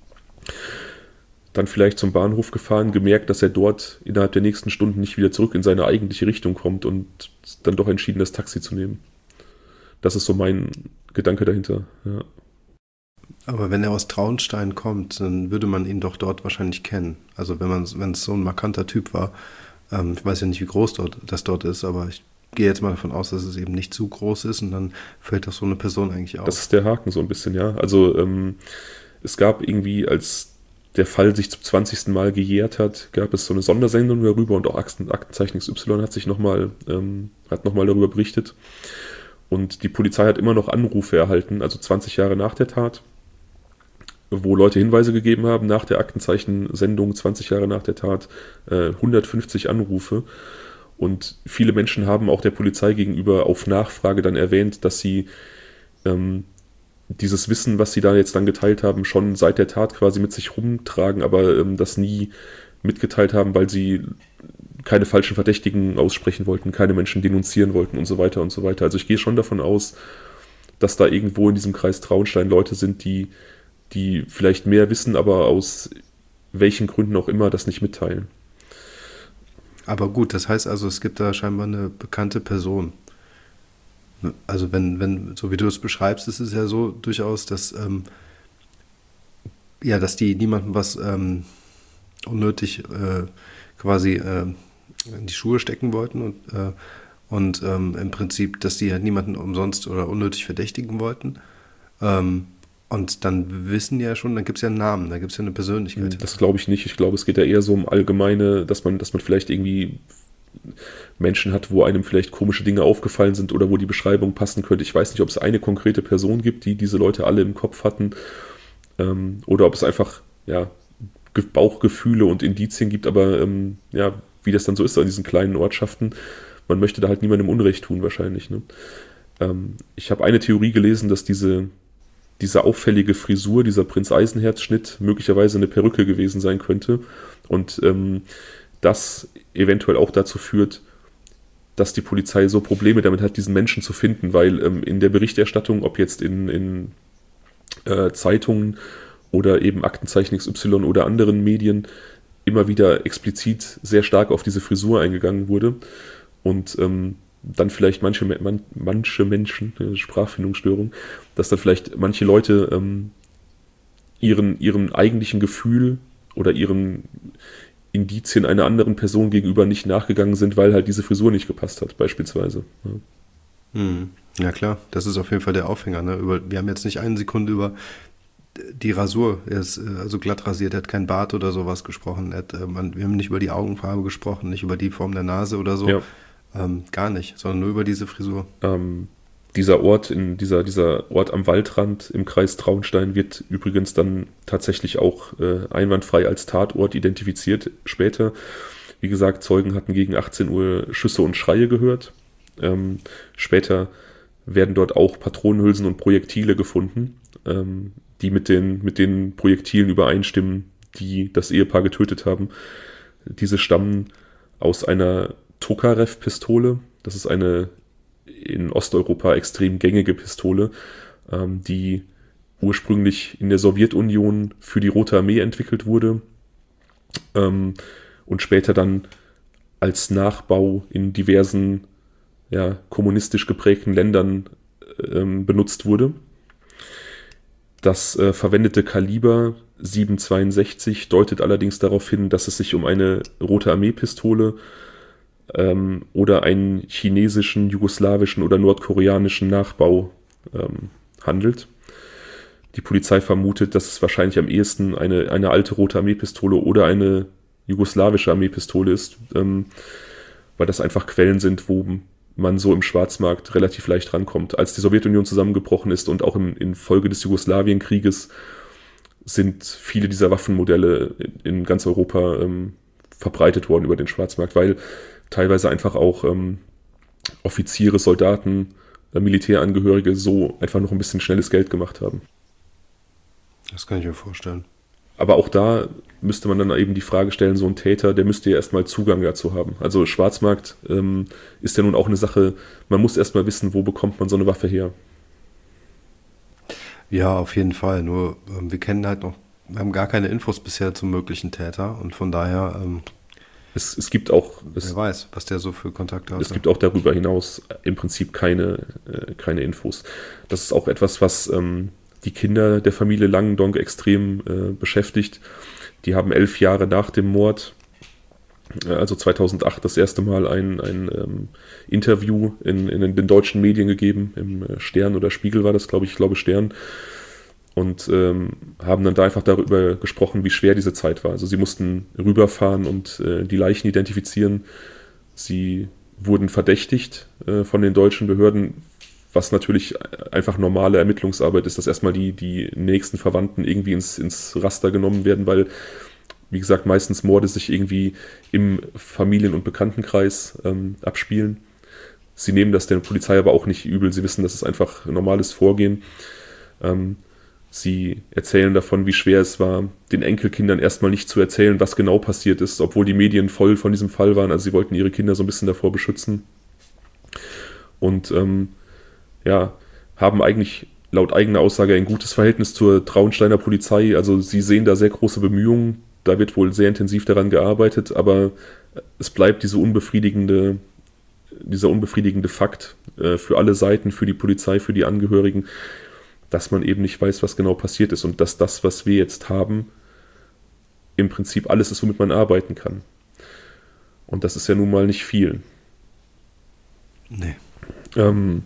Dann vielleicht zum Bahnhof gefahren, gemerkt, dass er dort innerhalb der nächsten Stunden nicht wieder zurück in seine eigentliche Richtung kommt und dann doch entschieden, das Taxi zu nehmen. Das ist so mein Gedanke dahinter. Ja. Aber wenn er aus Traunstein kommt, dann würde man ihn doch dort wahrscheinlich kennen. Also wenn man, wenn es so ein markanter Typ war, ähm, ich weiß ja nicht, wie groß dort, das dort ist, aber ich gehe jetzt mal davon aus, dass es eben nicht zu groß ist und dann fällt doch so eine Person eigentlich auf. Das ist der Haken so ein bisschen, ja. Also ähm, es gab irgendwie, als der Fall sich zum zwanzigsten Mal gejährt hat, gab es so eine Sondersendung darüber und auch Aktenzeichen X Y hat sich nochmal ähm, hat noch mal darüber berichtet. Und die Polizei hat immer noch Anrufe erhalten, also zwanzig Jahre nach der Tat, wo Leute Hinweise gegeben haben, nach der Aktenzeichen-Sendung, zwanzig Jahre nach der Tat, äh, hundertfünfzig Anrufe. Und viele Menschen haben auch der Polizei gegenüber auf Nachfrage dann erwähnt, dass sie ähm, dieses Wissen, was sie da jetzt dann geteilt haben, schon seit der Tat quasi mit sich rumtragen, aber ähm, das nie mitgeteilt haben, weil sie keine falschen Verdächtigen aussprechen wollten, keine Menschen denunzieren wollten und so weiter und so weiter. Also ich gehe schon davon aus, dass da irgendwo in diesem Kreis Traunstein Leute sind, die, die vielleicht mehr wissen, aber aus welchen Gründen auch immer das nicht mitteilen. Aber gut, das heißt also, es gibt da scheinbar eine bekannte Person. Also wenn, wenn, so wie du es beschreibst, ist es ja so durchaus, dass ähm, ja, dass die niemandem was ähm, unnötig äh, quasi äh, in die Schuhe stecken wollten und, äh, und ähm, im Prinzip, dass die halt niemanden umsonst oder unnötig verdächtigen wollten. Ähm, und dann wissen die ja schon, dann gibt es ja einen Namen, da gibt es ja eine Persönlichkeit. Das glaube ich nicht. Ich glaube, es geht ja eher so um allgemeine, dass man, dass man vielleicht irgendwie Menschen hat, wo einem vielleicht komische Dinge aufgefallen sind oder wo die Beschreibung passen könnte. Ich weiß nicht, ob es eine konkrete Person gibt, die diese Leute alle im Kopf hatten, ähm, oder ob es einfach ja, Bauchgefühle und Indizien gibt, aber ähm, ja, wie das dann so ist an diesen kleinen Ortschaften, man möchte da halt niemandem Unrecht tun wahrscheinlich. Ne? Ähm, ich habe eine Theorie gelesen, dass diese, diese auffällige Frisur, dieser Prinz-Eisenherz-Schnitt möglicherweise eine Perücke gewesen sein könnte und ähm, das eventuell auch dazu führt, dass die Polizei so Probleme damit hat, diesen Menschen zu finden, weil ähm, in der Berichterstattung, ob jetzt in, in äh, Zeitungen oder eben Aktenzeichen X Y oder anderen Medien, immer wieder explizit sehr stark auf diese Frisur eingegangen wurde und ähm, dann vielleicht manche, man, manche Menschen, äh, Sprachfindungsstörung, dass dann vielleicht manche Leute ähm, ihren, ihrem eigentlichen Gefühl oder ihren Indizien einer anderen Person gegenüber nicht nachgegangen sind, weil halt diese Frisur nicht gepasst hat, beispielsweise. Ja, hm. Ja klar, das ist auf jeden Fall der Aufhänger. Ne? Über, wir haben jetzt nicht eine Sekunde über die Rasur, er ist äh, also glatt rasiert, er hat kein Bart oder sowas gesprochen, er hat, äh, man, wir haben nicht über die Augenfarbe gesprochen, nicht über die Form der Nase oder so, ja. ähm, gar nicht, sondern nur über diese Frisur. Ähm, dieser Ort, in dieser, dieser Ort am Waldrand im Kreis Traunstein wird übrigens dann tatsächlich auch äh, einwandfrei als Tatort identifiziert später. Wie gesagt, Zeugen hatten gegen achtzehn Uhr Schüsse und Schreie gehört. Ähm, später werden dort auch Patronenhülsen und Projektile gefunden, ähm, die mit den, mit den Projektilen übereinstimmen, die das Ehepaar getötet haben. Diese stammen aus einer Tokarev-Pistole. Das ist eine in Osteuropa extrem gängige Pistole, ähm, die ursprünglich in der Sowjetunion für die Rote Armee entwickelt wurde ähm, und später dann als Nachbau in diversen ja, kommunistisch geprägten Ländern ähm, benutzt wurde. Das äh, verwendete Kaliber sieben zweiundsechzig deutet allerdings darauf hin, dass es sich um eine Rote Armee-Pistole ähm, oder einen chinesischen, jugoslawischen oder nordkoreanischen Nachbau ähm, handelt. Die Polizei vermutet, dass es wahrscheinlich am ehesten eine, eine alte Rote Armee-Pistole oder eine jugoslawische Armeepistole ist, ähm, weil das einfach Quellen sind, wo man so im Schwarzmarkt relativ leicht rankommt. Als die Sowjetunion zusammengebrochen ist und auch im, in Folge des Jugoslawienkrieges sind viele dieser Waffenmodelle in, in ganz Europa ähm, verbreitet worden über den Schwarzmarkt, weil teilweise einfach auch ähm, Offiziere, Soldaten, äh, Militärangehörige so einfach noch ein bisschen schnelles Geld gemacht haben. Das kann ich mir vorstellen. Aber auch da müsste man dann eben die Frage stellen, so ein Täter, der müsste ja erstmal Zugang dazu haben. Also Schwarzmarkt ähm, ist ja nun auch eine Sache, man muss erstmal wissen, wo bekommt man so eine Waffe her. Ja, auf jeden Fall. Nur ähm, wir kennen halt noch, wir haben gar keine Infos bisher zum möglichen Täter und von daher, ähm, Es, es gibt auch, es, wer weiß, was der so für Kontakte hat. es gibt auch darüber hinaus im Prinzip keine, äh, keine Infos. Das ist auch etwas, was ähm, die Kinder der Familie Langendonk extrem äh, beschäftigt. Die haben elf Jahre nach dem Mord, äh, also zweitausendacht, das erste Mal ein, ein ähm, Interview in, in den deutschen Medien gegeben, im äh, Stern oder Spiegel war das, glaube ich, ich glaube Stern, und ähm, haben dann da einfach darüber gesprochen, wie schwer diese Zeit war. Also sie mussten rüberfahren und äh, die Leichen identifizieren. Sie wurden verdächtigt äh, von den deutschen Behörden, was natürlich einfach normale Ermittlungsarbeit ist, dass erstmal die, die nächsten Verwandten irgendwie ins, ins Raster genommen werden, weil, wie gesagt, meistens Morde sich irgendwie im Familien- und Bekanntenkreis ähm, abspielen. Sie nehmen das der Polizei aber auch nicht übel. Sie wissen, das ist einfach normales Vorgehen. Ähm, Sie erzählen davon, wie schwer es war, den Enkelkindern erstmal nicht zu erzählen, was genau passiert ist, obwohl die Medien voll von diesem Fall waren. Also sie wollten ihre Kinder so ein bisschen davor beschützen. Und ähm, ja, haben eigentlich laut eigener Aussage ein gutes Verhältnis zur Traunsteiner Polizei. Also sie sehen da sehr große Bemühungen. Da wird wohl sehr intensiv daran gearbeitet, aber es bleibt diese unbefriedigende, dieser unbefriedigende Fakt äh, für alle Seiten, für die Polizei, für die Angehörigen, dass man eben nicht weiß, was genau passiert ist und dass das, was wir jetzt haben, im Prinzip alles ist, womit man arbeiten kann. Und das ist ja nun mal nicht viel. Nee. Ähm,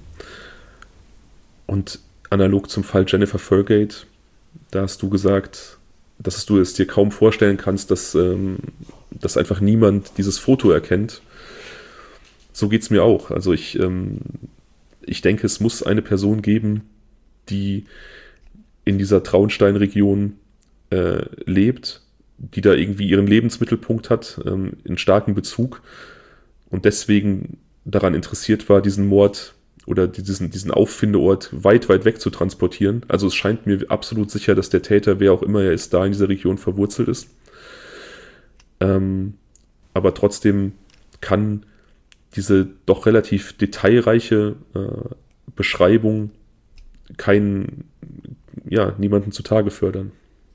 und analog zum Fall Jennifer Fergate, da hast du gesagt, dass du es dir kaum vorstellen kannst, dass, ähm, dass einfach niemand dieses Foto erkennt. So geht es mir auch. Also ich, ähm, ich denke, es muss eine Person geben, die in dieser Traunstein-Region äh, lebt, die da irgendwie ihren Lebensmittelpunkt hat, ähm, einen starken Bezug und deswegen daran interessiert war, diesen Mord oder diesen, diesen Auffindeort weit, weit weg zu transportieren. Also es scheint mir absolut sicher, dass der Täter, wer auch immer er ist, da in dieser Region verwurzelt ist. Ähm, aber trotzdem kann diese doch relativ detailreiche äh, Beschreibung keinen, ja, niemanden zutage fördern.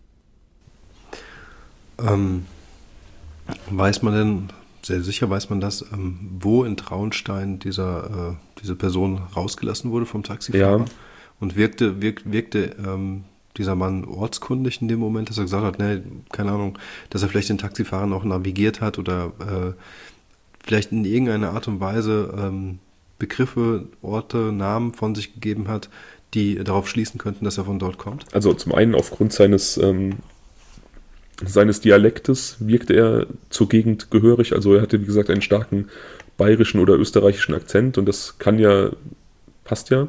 Ähm, weiß man denn, sehr sicher weiß man das, ähm, wo in Traunstein dieser, äh, diese Person rausgelassen wurde vom Taxifahrer? Ja. Und wirkte, wirk, wirkte ähm, dieser Mann ortskundig in dem Moment, dass er gesagt hat, ne, keine Ahnung, dass er vielleicht den Taxifahrer noch navigiert hat oder äh, vielleicht in irgendeiner Art und Weise ähm, Begriffe, Orte, Namen von sich gegeben hat, die darauf schließen könnten, dass er von dort kommt? Also zum einen aufgrund seines, ähm, seines Dialektes wirkte er zur Gegend gehörig. Also er hatte, wie gesagt, einen starken bayerischen oder österreichischen Akzent und das kann ja, passt ja.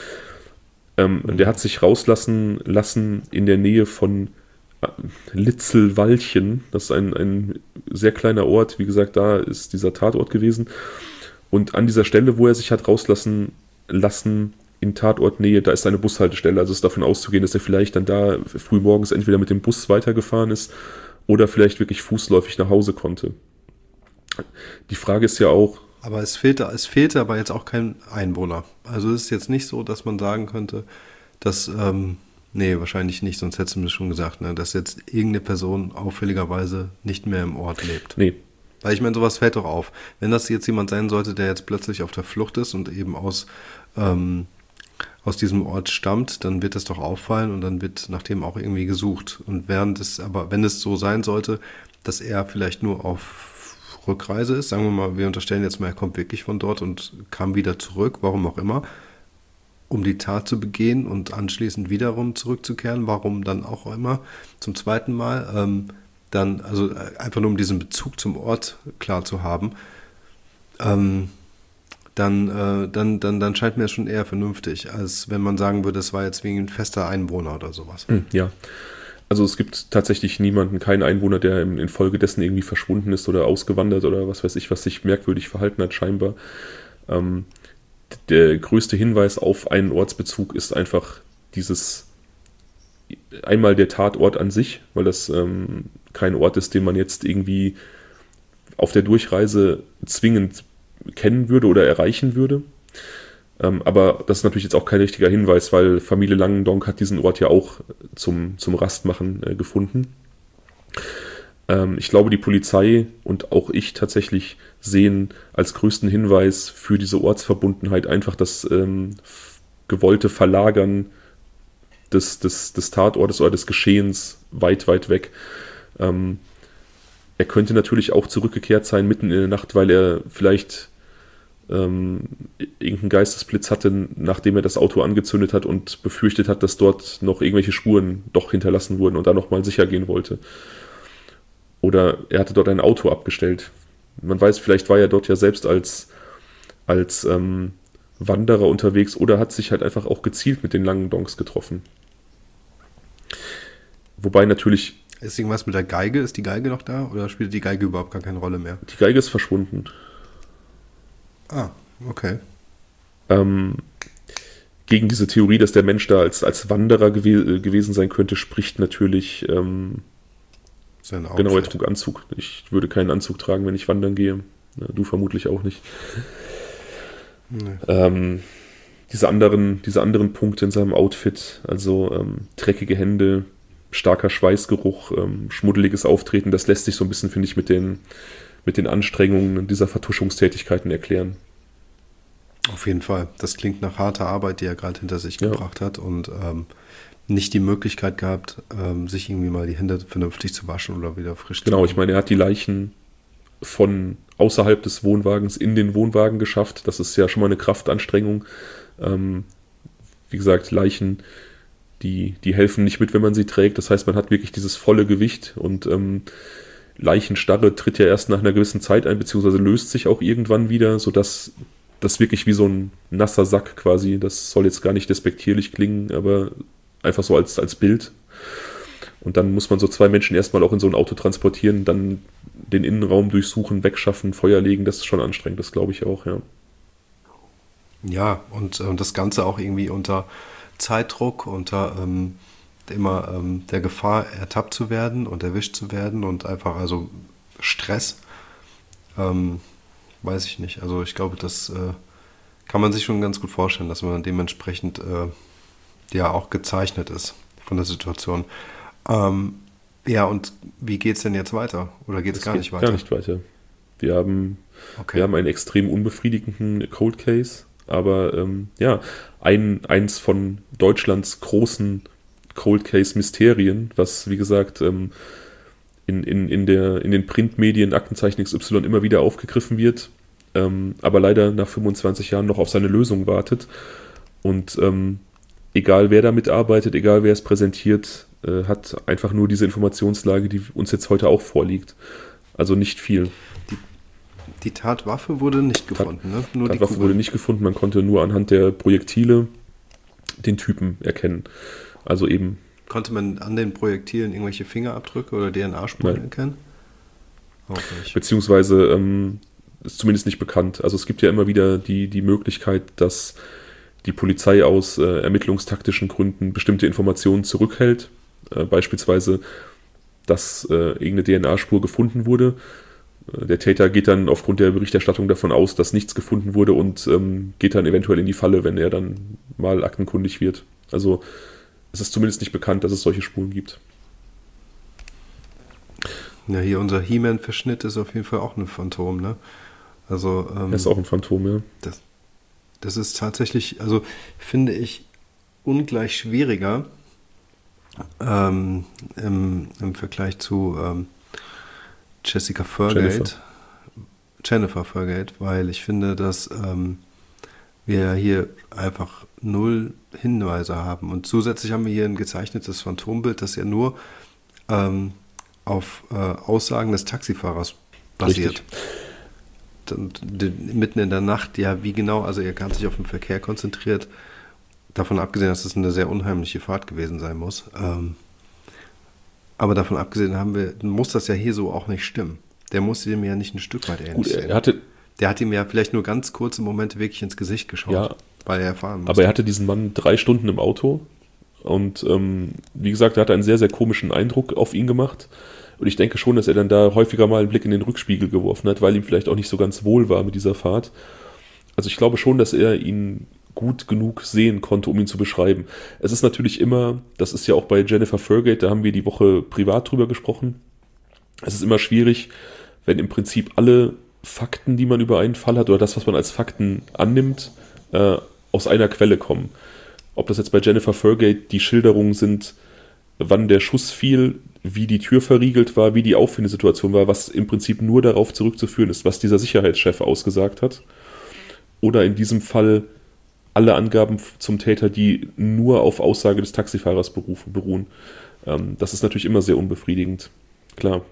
Ähm, mhm. Der hat sich rauslassen lassen in der Nähe von Litzelwalchen. Das ist ein, ein sehr kleiner Ort. Wie gesagt, da ist dieser Tatort gewesen. Und an dieser Stelle, wo er sich hat rauslassen lassen, in Tatortnähe, da ist eine Bushaltestelle. Also ist davon auszugehen, dass er vielleicht dann da frühmorgens entweder mit dem Bus weitergefahren ist oder vielleicht wirklich fußläufig nach Hause konnte. Die Frage ist ja auch... Aber es fehlte, es fehlte aber jetzt auch kein Einwohner. Also es ist jetzt nicht so, dass man sagen könnte, dass... Ähm Nee, wahrscheinlich nicht, sonst hättest du mir schon gesagt, ne, dass jetzt irgendeine Person auffälligerweise nicht mehr im Ort lebt. Nee. Weil ich meine, sowas fällt doch auf. Wenn das jetzt jemand sein sollte, der jetzt plötzlich auf der Flucht ist und eben aus, ähm, aus diesem Ort stammt, dann wird das doch auffallen und dann wird nach dem auch irgendwie gesucht. Und während es aber, wenn es so sein sollte, dass er vielleicht nur auf Rückreise ist, sagen wir mal, wir unterstellen jetzt mal, er kommt wirklich von dort und kam wieder zurück, warum auch immer, um die Tat zu begehen und anschließend wiederum zurückzukehren, warum dann auch immer, zum zweiten Mal, ähm, dann, also einfach nur um diesen Bezug zum Ort klar zu haben, ähm, dann, äh, dann, dann, dann scheint mir das schon eher vernünftig, als wenn man sagen würde, es war jetzt wegen ein fester Einwohner oder sowas. Hm, ja, also es gibt tatsächlich niemanden, keinen Einwohner, der infolgedessen irgendwie verschwunden ist oder ausgewandert oder was weiß ich, was sich merkwürdig verhalten hat scheinbar. Ähm, Der größte Hinweis auf einen Ortsbezug ist einfach dieses, einmal der Tatort an sich, weil das ähm, kein Ort ist, den man jetzt irgendwie auf der Durchreise zwingend kennen würde oder erreichen würde. Ähm, aber das ist natürlich jetzt auch kein richtiger Hinweis, weil Familie Langendonk hat diesen Ort ja auch zum, zum Rastmachen äh, gefunden. Ähm, ich glaube, die Polizei und auch ich tatsächlich sehen als größten Hinweis für diese Ortsverbundenheit einfach das ähm, gewollte Verlagern des, des, des Tatortes oder des Geschehens weit, weit weg. Ähm, er könnte natürlich auch zurückgekehrt sein mitten in der Nacht, weil er vielleicht ähm, irgendeinen Geistesblitz hatte, nachdem er das Auto angezündet hat und befürchtet hat, dass dort noch irgendwelche Spuren doch hinterlassen wurden und da nochmal sicher gehen wollte. Oder er hatte dort ein Auto abgestellt. Man weiß, vielleicht war er dort ja selbst als, als ähm, Wanderer unterwegs oder hat sich halt einfach auch gezielt mit den Langendonks getroffen. Wobei natürlich... Ist irgendwas mit der Geige? Ist die Geige noch da oder spielt die Geige überhaupt gar keine Rolle mehr? Die Geige ist verschwunden. Ah, okay. Ähm, gegen diese Theorie, dass der Mensch da als, als Wanderer gew- gewesen sein könnte, spricht natürlich, ähm, Sein Outfit. genau, er trug Anzug. Ich würde keinen Anzug tragen, wenn ich wandern gehe. Ja, du vermutlich auch nicht. Nee. Ähm, diese anderen, diese anderen Punkte in seinem Outfit, also ähm, dreckige Hände, starker Schweißgeruch, ähm, schmuddeliges Auftreten, das lässt sich so ein bisschen, finde ich, mit den, mit den Anstrengungen dieser Vertuschungstätigkeiten erklären. Auf jeden Fall. Das klingt nach harter Arbeit, die er gerade hinter sich Ja. gebracht hat und ähm, nicht die Möglichkeit gehabt, ähm, sich irgendwie mal die Hände vernünftig zu waschen oder wieder frisch Genau, zu ich meine, er hat die Leichen von außerhalb des Wohnwagens in den Wohnwagen geschafft. Das ist ja schon mal eine Kraftanstrengung. Ähm, wie gesagt, Leichen, die, die helfen nicht mit, wenn man sie trägt. Das heißt, man hat wirklich dieses volle Gewicht und ähm, Leichenstarre tritt ja erst nach einer gewissen Zeit ein, beziehungsweise löst sich auch irgendwann wieder, sodass das wirklich wie so ein nasser Sack quasi, das soll jetzt gar nicht despektierlich klingen, aber einfach so als, als Bild. Und dann muss man so zwei Menschen erstmal auch in so ein Auto transportieren, dann den Innenraum durchsuchen, wegschaffen, Feuer legen, das ist schon anstrengend, das glaube ich auch, ja. Ja, und ähm, das Ganze auch irgendwie unter Zeitdruck, unter ähm, immer ähm, der Gefahr, ertappt zu werden und erwischt zu werden und einfach also Stress. Ähm, weiß ich nicht. Also ich glaube, das äh, kann man sich schon ganz gut vorstellen, dass man dementsprechend äh, ja auch gezeichnet ist von der Situation. Ähm, ja, und wie geht's denn jetzt weiter? Oder geht's Es gar geht nicht weiter? Gar nicht weiter. Wir haben, Okay. wir haben einen extrem unbefriedigenden Cold Case, aber ähm, ja, ein, eins von Deutschlands großen Cold Case Mysterien, was wie gesagt ähm, in, in, in, der, in den Printmedien Aktenzeichen X Y immer wieder aufgegriffen wird, ähm, aber leider nach fünfundzwanzig Jahren noch auf seine Lösung wartet. Und ähm, egal wer damit arbeitet, egal wer es präsentiert, äh, hat einfach nur diese Informationslage, die uns jetzt heute auch vorliegt. Also nicht viel. Die Tatwaffe wurde nicht gefunden, ne? Nur die Tatwaffe Kugel. wurde nicht gefunden, man konnte nur anhand der Projektile den Typen erkennen. Also eben, Konnte man an den Projektilen irgendwelche Fingerabdrücke oder D N A-Spuren Nein. erkennen? Auch nicht. beziehungsweise ähm, ist zumindest nicht bekannt. Also es gibt ja immer wieder die, die Möglichkeit, dass die Polizei aus äh, ermittlungstaktischen Gründen bestimmte Informationen zurückhält. Äh, beispielsweise, dass äh, irgendeine D N A-Spur gefunden wurde. Äh, der Täter geht dann aufgrund der Berichterstattung davon aus, dass nichts gefunden wurde und ähm, geht dann eventuell in die Falle, wenn er dann mal aktenkundig wird. Also es ist zumindest nicht bekannt, dass es solche Spuren gibt. Ja, hier unser He-Man-Verschnitt ist auf jeden Fall auch ein Phantom, ne? Also, ähm, Er ist auch ein Phantom, ja. das, das ist tatsächlich, also finde ich, ungleich schwieriger ähm, im, im Vergleich zu ähm, Jessica Furgate, Jennifer. Jennifer Furgate, weil ich finde, dass ähm, wir hier einfach null Hinweise haben. Und zusätzlich haben wir hier ein gezeichnetes Phantombild, das ja nur ähm, auf äh, Aussagen des Taxifahrers basiert. Und die- mitten in der Nacht, ja, wie genau, also er hat sich auf den Verkehr konzentriert, davon abgesehen, dass es eine sehr unheimliche Fahrt gewesen sein muss. Ähm, aber davon abgesehen haben wir, muss das ja hier so auch nicht stimmen. Der musste dem ja nicht ein Stück weit ähnlich Gut, er, sehen. er hatte, Der hat ihm ja vielleicht nur ganz kurze Momente wirklich ins Gesicht geschaut, Ja, weil er erfahren musste. aber er hatte diesen Mann drei Stunden im Auto und ähm, wie gesagt, er hatte einen sehr, sehr komischen Eindruck auf ihn gemacht. Und ich denke schon, dass er dann da häufiger mal einen Blick in den Rückspiegel geworfen hat, weil ihm vielleicht auch nicht so ganz wohl war mit dieser Fahrt. Also ich glaube schon, dass er ihn gut genug sehen konnte, um ihn zu beschreiben. Es ist natürlich immer, das ist ja auch bei Jennifer Furgate, da haben wir die Woche privat drüber gesprochen, es ist immer schwierig, wenn im Prinzip alle Fakten, die man über einen Fall hat, oder das, was man als Fakten annimmt, äh, aus einer Quelle kommen. Ob das jetzt bei Jennifer Furgate die Schilderungen sind, wann der Schuss fiel, wie die Tür verriegelt war, wie die Auffindesituation war, was im Prinzip nur darauf zurückzuführen ist, was dieser Sicherheitschef ausgesagt hat. Oder in diesem Fall alle Angaben zum Täter, die nur auf Aussage des Taxifahrers berufen, beruhen. Ähm, das ist natürlich immer sehr unbefriedigend. Klar.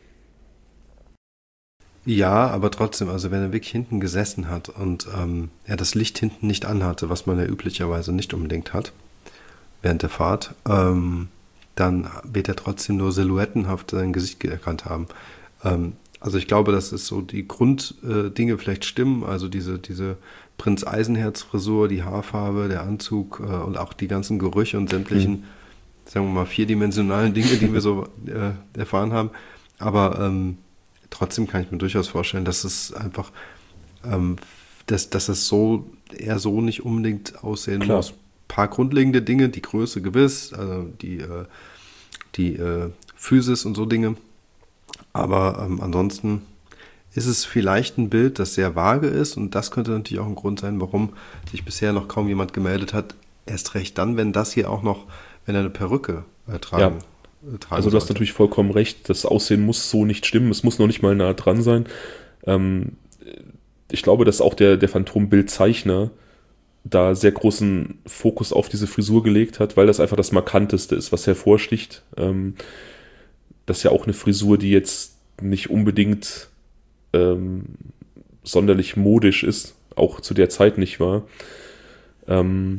Ja, aber trotzdem, also wenn er wirklich hinten gesessen hat und ähm, er das Licht hinten nicht anhatte, was man ja üblicherweise nicht unbedingt hat während der Fahrt, ähm, dann wird er trotzdem nur silhouettenhaft sein Gesicht erkannt haben. Ähm, Also ich glaube, dass es so die Grunddinge äh, vielleicht stimmen, also diese, diese Prinz Eisenherz-Frisur, die Haarfarbe, der Anzug äh, und auch die ganzen Gerüche und sämtlichen, mhm. sagen wir mal, vierdimensionalen Dinge, die wir so äh, erfahren haben. Aber ähm, trotzdem kann ich mir durchaus vorstellen, dass es einfach, ähm, dass, dass es so eher so nicht unbedingt aussehen Klar. muss. Ein paar grundlegende Dinge, die Größe gewiss, also die, äh, die äh, Physis und so Dinge. Aber ähm, ansonsten ist es vielleicht ein Bild, das sehr vage ist und das könnte natürlich auch ein Grund sein, warum sich bisher noch kaum jemand gemeldet hat. Erst recht dann, wenn das hier auch noch, wenn er eine Perücke äh, tragen, ja. äh, tragen Also du hast sollte. natürlich vollkommen recht, das Aussehen muss so nicht stimmen, es muss noch nicht mal nah dran sein. Ähm, ich glaube, dass auch der, der Phantombildzeichner da sehr großen Fokus auf diese Frisur gelegt hat, weil das einfach das Markanteste ist, was hervorsticht. Ähm, das ist ja auch eine Frisur, die jetzt nicht unbedingt ähm, sonderlich modisch ist, auch zu der Zeit nicht war. Ähm,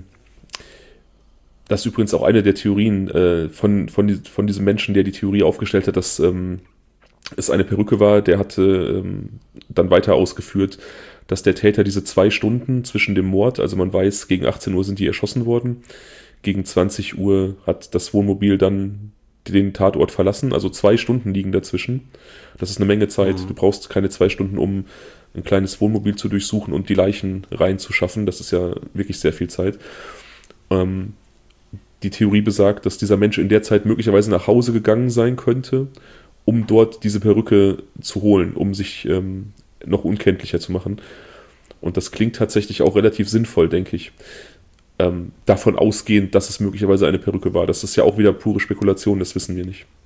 das ist übrigens auch eine der Theorien äh, von, von, die, von diesem Menschen, der die Theorie aufgestellt hat, dass ähm, es eine Perücke war, der hatte ähm, dann weiter ausgeführt, dass der Täter diese zwei Stunden zwischen dem Mord, also man weiß, gegen achtzehn Uhr sind die erschossen worden, gegen zwanzig Uhr hat das Wohnmobil dann den Tatort verlassen, also zwei Stunden liegen dazwischen. Das ist eine Menge Zeit. Mhm. Du brauchst keine zwei Stunden, um ein kleines Wohnmobil zu durchsuchen und die Leichen reinzuschaffen. Das ist ja wirklich sehr viel Zeit. Ähm, die Theorie besagt, dass dieser Mensch in der Zeit möglicherweise nach Hause gegangen sein könnte, um dort diese Perücke zu holen, um sich ähm, noch unkenntlicher zu machen. Und das klingt tatsächlich auch relativ sinnvoll, denke ich. Ähm, davon ausgehend, dass es möglicherweise eine Perücke war. Das ist ja auch wieder pure Spekulation, das wissen wir nicht.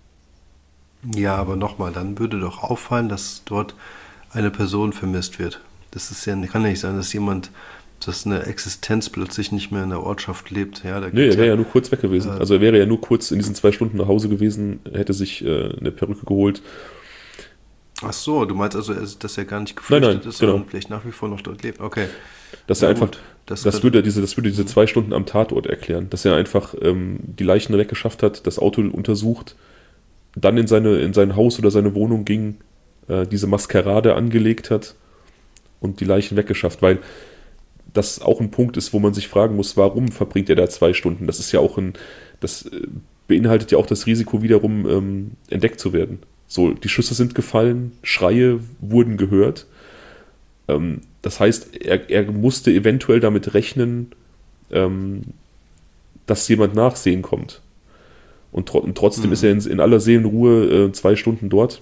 Ja, aber nochmal, dann würde doch auffallen, dass dort eine Person vermisst wird. Das ist ja, kann ja nicht sein, dass jemand, dass eine Existenz plötzlich nicht mehr in der Ortschaft lebt. Ja, da nee, er wäre ja, ja nur kurz weg gewesen. Äh, also er wäre ja nur kurz in diesen zwei Stunden nach Hause gewesen, hätte sich äh, eine Perücke geholt. Ach so, du meinst also, dass er gar nicht geflüchtet nein, nein, ist, genau. sondern vielleicht nach wie vor noch dort lebt. Okay. Dass er einfach, das, das, würde diese, das würde diese zwei Stunden am Tatort erklären, dass er einfach ähm, die Leichen weggeschafft hat, das Auto untersucht, dann in, seine, in sein Haus oder seine Wohnung ging, äh, diese Maskerade angelegt hat und die Leichen weggeschafft, weil das auch ein Punkt ist, wo man sich fragen muss, warum verbringt er da zwei Stunden? Das ist ja auch ein, das äh, beinhaltet ja auch das Risiko wiederum, ähm, entdeckt zu werden. So, die Schüsse sind gefallen, Schreie wurden gehört. Ähm, das heißt, er, er musste eventuell damit rechnen, ähm, dass jemand nachsehen kommt. Und, tro- und trotzdem mhm. ist er in, in aller Seelenruhe äh, zwei Stunden dort.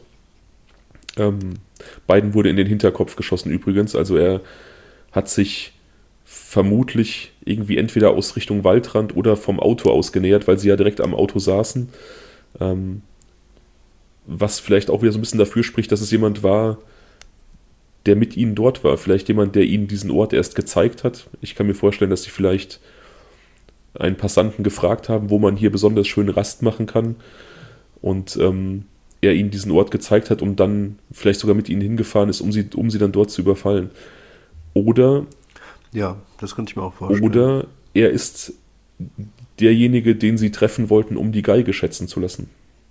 Ähm, beiden wurde in den Hinterkopf geschossen übrigens. Also er hat sich vermutlich irgendwie entweder aus Richtung Waldrand oder vom Auto aus genähert, weil sie ja direkt am Auto saßen. Ähm, was vielleicht auch wieder so ein bisschen dafür spricht, dass es jemand war, der mit ihnen dort war. Vielleicht jemand, der ihnen diesen Ort erst gezeigt hat. Ich kann mir vorstellen, dass sie vielleicht einen Passanten gefragt haben, wo man hier besonders schön Rast machen kann. Und ähm, er ihnen diesen Ort gezeigt hat und dann vielleicht sogar mit ihnen hingefahren ist, um sie, um sie dann dort zu überfallen. Oder ja, das könnte ich mir auch vorstellen. Oder er ist derjenige, den sie treffen wollten, um die Geige schätzen zu lassen.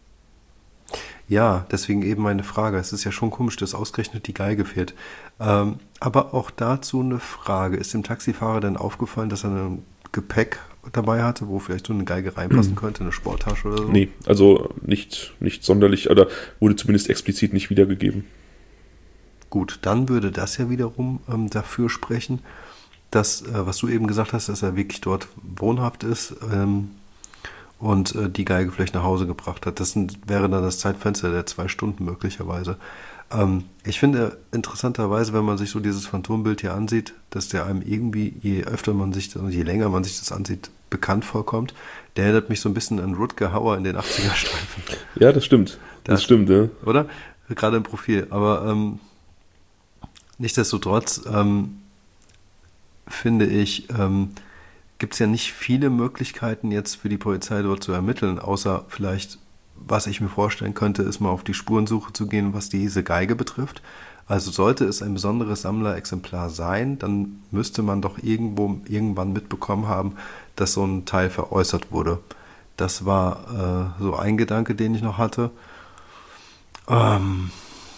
Ja, deswegen eben meine Frage. Es ist ja schon komisch, dass ausgerechnet die Geige fehlt. Ähm, aber auch dazu eine Frage. Ist dem Taxifahrer denn aufgefallen, dass er ein Gepäck dabei hatte, wo vielleicht so eine Geige reinpassen könnte, eine Sporttasche oder so? Nee, also nicht, nicht sonderlich, oder wurde zumindest explizit nicht wiedergegeben. Gut, dann würde das ja wiederum ähm, dafür sprechen, dass, äh, was du eben gesagt hast, dass er wirklich dort wohnhaft ist, ähm, und äh, die Geige vielleicht nach Hause gebracht hat. Das sind, wäre dann das Zeitfenster der zwei Stunden möglicherweise. Ähm, ich finde interessanterweise, wenn man sich so dieses Phantombild hier ansieht, dass der einem irgendwie, je öfter man sich, je länger man sich das ansieht, bekannt vorkommt. Der erinnert mich so ein bisschen an Rutger Hauer in den achtziger-Streifen. Ja, das stimmt. Das, das stimmt, ja. Oder? Gerade im Profil. Aber ähm, nichtsdestotrotz ähm, finde ich, ähm, gibt es ja nicht viele Möglichkeiten jetzt für die Polizei dort zu ermitteln, außer vielleicht, was ich mir vorstellen könnte, ist mal auf die Spurensuche zu gehen, was diese Geige betrifft. Also sollte es ein besonderes Sammlerexemplar sein, dann müsste man doch irgendwo irgendwann mitbekommen haben, dass so ein Teil veräußert wurde. Das war äh, so ein Gedanke, den ich noch hatte. Ähm,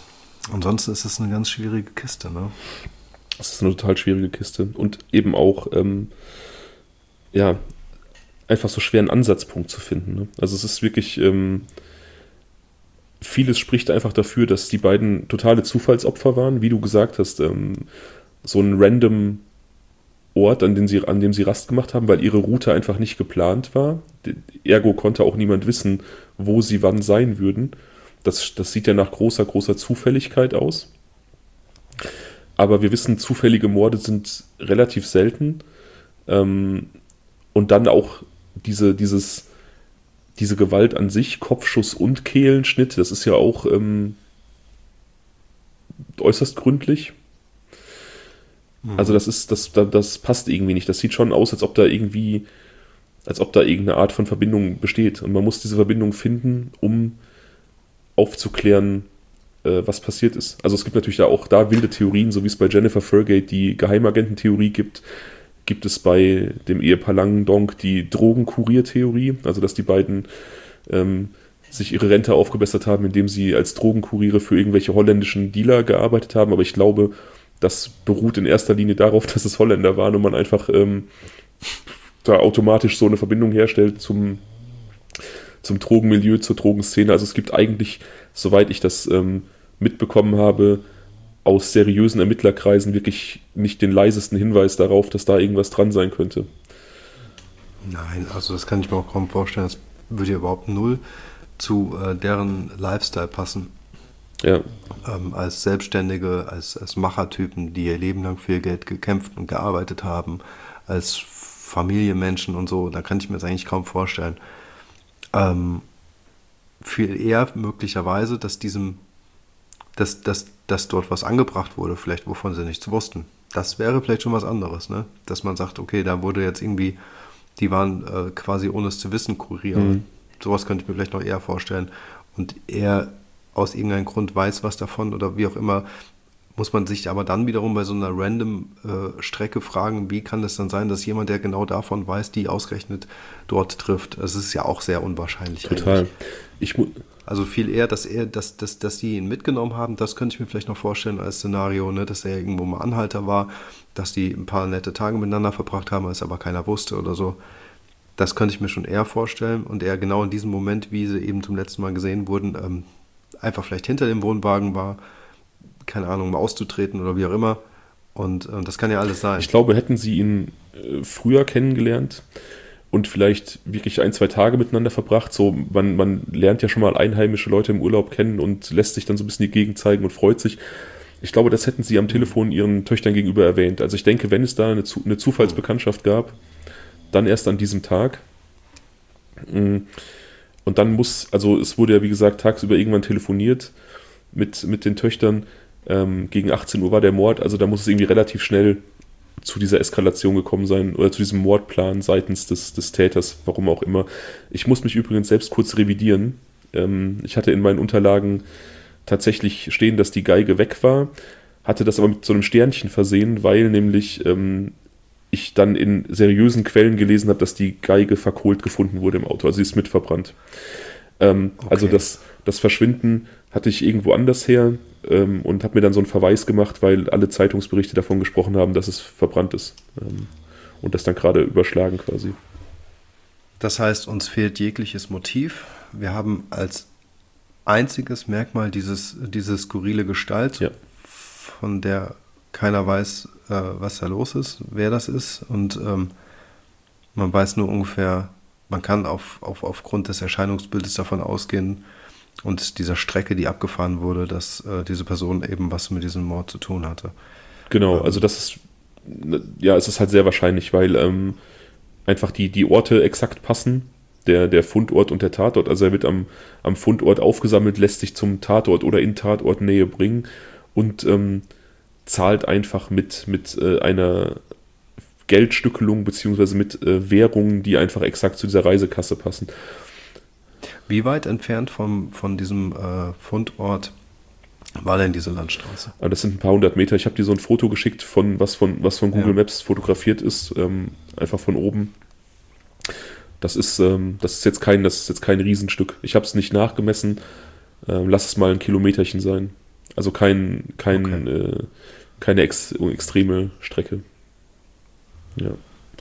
Ansonsten ist es eine ganz schwierige Kiste, ne? Das ist eine total schwierige Kiste. Und eben auch, ähm, ja, einfach so schwer einen Ansatzpunkt zu finden. Ne? Also es ist wirklich, ähm, vieles spricht einfach dafür, dass die beiden totale Zufallsopfer waren. Wie du gesagt hast, ähm, so ein random Ort, an dem, sie, an dem sie Rast gemacht haben, weil ihre Route einfach nicht geplant war. Ergo konnte auch niemand wissen, wo sie wann sein würden. Das, das sieht ja nach großer, großer Zufälligkeit aus. Aber wir wissen, zufällige Morde sind relativ selten. Ähm, und dann auch diese, dieses, diese Gewalt an sich, Kopfschuss und Kehlenschnitt, das ist ja auch ähm, äußerst gründlich. Mhm. Also das ist, das, das passt irgendwie nicht. Das sieht schon aus, als ob da irgendwie, als ob da irgendeine Art von Verbindung besteht. Und man muss diese Verbindung finden, um aufzuklären, äh, was passiert ist. Also es gibt natürlich da auch da wilde Theorien, so wie es bei Jennifer Fergate die Geheimagententheorie gibt, gibt es bei dem Ehepaar Langendonk die Drogenkuriertheorie, also dass die beiden ähm, sich ihre Rente aufgebessert haben, indem sie als Drogenkuriere für irgendwelche holländischen Dealer gearbeitet haben. Aber ich glaube, das beruht in erster Linie darauf, dass es Holländer waren und man einfach ähm, da automatisch so eine Verbindung herstellt zum, zum Drogenmilieu, zur Drogenszene. Also es gibt eigentlich, soweit ich das ähm, mitbekommen habe, aus seriösen Ermittlerkreisen wirklich nicht den leisesten Hinweis darauf, dass da irgendwas dran sein könnte. Nein, also das kann ich mir auch kaum vorstellen. Das würde ja überhaupt null zu äh, deren Lifestyle passen. Ja. Ähm, als Selbstständige, als, als Machertypen, die ihr Leben lang für ihr Geld gekämpft und gearbeitet haben, als Familienmenschen und so, da kann ich mir das eigentlich kaum vorstellen. Ähm, viel eher möglicherweise, dass diesem Dass, dass, dass dort was angebracht wurde, vielleicht wovon sie nichts wussten. Das wäre vielleicht schon was anderes, ne? Dass man sagt, okay, da wurde jetzt irgendwie, die waren äh, quasi ohne es zu wissen Kuriere. Mhm. Sowas könnte ich mir vielleicht noch eher vorstellen. Und er aus irgendeinem Grund weiß was davon oder wie auch immer, muss man sich aber dann wiederum bei so einer random äh, Strecke fragen, wie kann es dann sein, dass jemand, der genau davon weiß, die ausgerechnet dort trifft. Das ist ja auch sehr unwahrscheinlich. Total. Eigentlich. Ich mu- Also viel eher, dass er, dass, dass, dass die ihn mitgenommen haben, das könnte ich mir vielleicht noch vorstellen als Szenario, ne, dass er irgendwo mal Anhalter war, dass die ein paar nette Tage miteinander verbracht haben, als aber keiner wusste oder so. Das könnte ich mir schon eher vorstellen und er genau in diesem Moment, wie sie eben zum letzten Mal gesehen wurden, ähm, einfach vielleicht hinter dem Wohnwagen war, keine Ahnung, um auszutreten oder wie auch immer. Und äh, das kann ja alles sein. Ich glaube, hätten sie ihn äh, früher kennengelernt und vielleicht wirklich ein, zwei Tage miteinander verbracht, so man, man lernt ja schon mal einheimische Leute im Urlaub kennen und lässt sich dann so ein bisschen die Gegend zeigen und freut sich. Ich glaube, das hätten sie am Telefon ihren Töchtern gegenüber erwähnt. Also ich denke, wenn es da eine, eine Zufallsbekanntschaft gab, dann erst an diesem Tag. Und dann muss, also es wurde ja wie gesagt tagsüber irgendwann telefoniert mit, mit den Töchtern. Ähm, gegen achtzehn Uhr war der Mord, also da muss es irgendwie relativ schnell zu dieser Eskalation gekommen sein oder zu diesem Mordplan seitens des, des Täters, warum auch immer. Ich muss mich übrigens selbst kurz revidieren. Ähm, ich hatte in meinen Unterlagen tatsächlich stehen, dass die Geige weg war, hatte das aber mit so einem Sternchen versehen, weil nämlich ähm, ich dann in seriösen Quellen gelesen habe, dass die Geige verkohlt gefunden wurde im Auto, also sie ist mitverbrannt. Ähm, okay. Also das, das Verschwinden hatte ich irgendwo anders her ähm, und habe mir dann so einen Verweis gemacht, weil alle Zeitungsberichte davon gesprochen haben, dass es verbrannt ist. Ähm, und das dann gerade überschlagen quasi. Das heißt, uns fehlt jegliches Motiv. Wir haben als einziges Merkmal dieses, diese skurrile Gestalt, ja. von der keiner weiß, äh, was da los ist, wer das ist. Und ähm, man weiß nur ungefähr, man kann auf, auf, aufgrund des Erscheinungsbildes davon ausgehen und dieser Strecke, die abgefahren wurde, dass äh, diese Person eben was mit diesem Mord zu tun hatte. Genau, ähm, also das ist, ja, es ist halt sehr wahrscheinlich, weil ähm, einfach die, die Orte exakt passen, der, der Fundort und der Tatort. Also er wird am, am Fundort aufgesammelt, lässt sich zum Tatort oder in Tatortnähe bringen und ähm, zahlt einfach mit, mit äh, einer Geldstückelung beziehungsweise mit äh, Währungen, die einfach exakt zu dieser Reisekasse passen. Wie weit entfernt vom, von diesem äh, Fundort war denn diese Landstraße? Aber das sind ein paar hundert Meter. Ich habe dir so ein Foto geschickt, von was von, was von Google ja. Maps fotografiert ist, ähm, einfach von oben. Das ist, ähm, das ist jetzt kein, das ist jetzt kein Riesenstück. Ich habe es nicht nachgemessen. Ähm, lass es mal ein Kilometerchen sein. Also kein, kein, Okay. äh, keine ex extreme Strecke. Ja.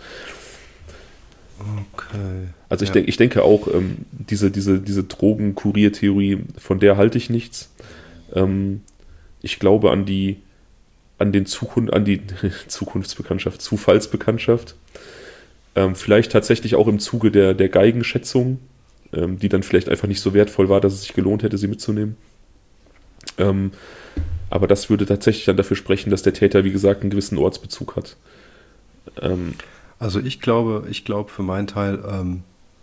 Okay. Also ich, Ja. denk, ich denke auch, ähm, diese, diese, diese Drogen-Kurier-Theorie, von der halte ich nichts. Ähm, ich glaube an die, an den Zukunft, an die Zukunftsbekanntschaft, Zufallsbekanntschaft. Ähm, vielleicht tatsächlich auch im Zuge der, der Geigenschätzung, ähm, die dann vielleicht einfach nicht so wertvoll war, dass es sich gelohnt hätte, sie mitzunehmen. Ähm, aber das würde tatsächlich dann dafür sprechen, dass der Täter, wie gesagt, einen gewissen Ortsbezug hat. Ähm, Also ich glaube, ich glaube für meinen Teil, ähm,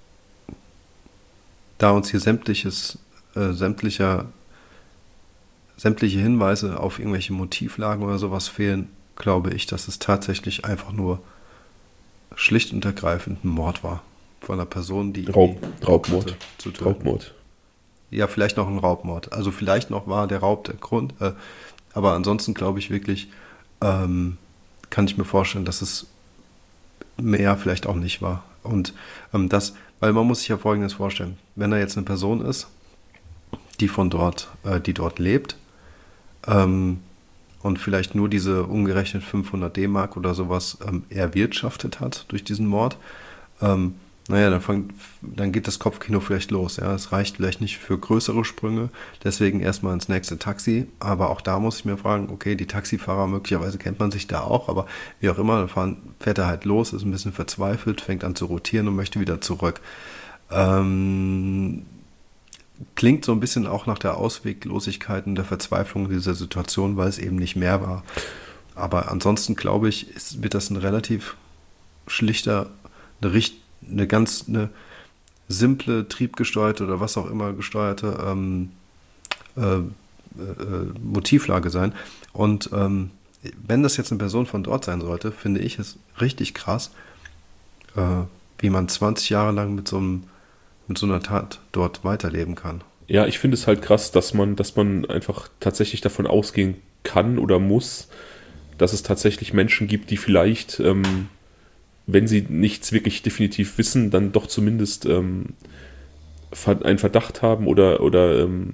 da uns hier sämtliches, äh, sämtlicher, sämtliche Hinweise auf irgendwelche Motivlagen oder sowas fehlen, glaube ich, dass es tatsächlich einfach nur schlicht und ergreifend ein Mord war. Von einer Person, die Raub, irgendwie Raubmord. hatte, zu töten. Raubmord. Ja, vielleicht noch ein Raubmord. Also vielleicht noch war der Raub der Grund. Äh, aber ansonsten glaube ich wirklich, ähm, kann ich mir vorstellen, dass es mehr vielleicht auch nicht war. Und ähm, das, weil man muss sich ja Folgendes vorstellen. Wenn da jetzt eine Person ist, die von dort, äh, die dort lebt, ähm, und vielleicht nur diese umgerechnet fünfhundert D-Mark oder sowas ähm, erwirtschaftet hat durch diesen Mord, ähm, naja, dann, fang, dann geht das Kopfkino vielleicht los. Ja, es reicht vielleicht nicht für größere Sprünge, deswegen erstmal ins nächste Taxi. Aber auch da muss ich mir fragen, okay, die Taxifahrer, möglicherweise kennt man sich da auch, aber wie auch immer, dann fahren, fährt er halt los, ist ein bisschen verzweifelt, fängt an zu rotieren und möchte wieder zurück. Ähm, klingt so ein bisschen auch nach der Ausweglosigkeit und der Verzweiflung dieser Situation, weil es eben nicht mehr war. Aber ansonsten glaube ich, ist, wird das ein relativ schlichter, eine Richt eine ganz eine simple, triebgesteuerte oder was auch immer gesteuerte ähm, äh, äh, Motivlage sein. Und ähm, wenn das jetzt eine Person von dort sein sollte, finde ich es richtig krass, äh, wie man zwanzig Jahre lang mit so, einem, mit so einer Tat dort weiterleben kann. Ja, ich finde es halt krass, dass man, dass man einfach tatsächlich davon ausgehen kann oder muss, dass es tatsächlich Menschen gibt, die vielleicht, ähm, wenn sie nichts wirklich definitiv wissen, dann doch zumindest ähm, einen Verdacht haben oder, oder ähm,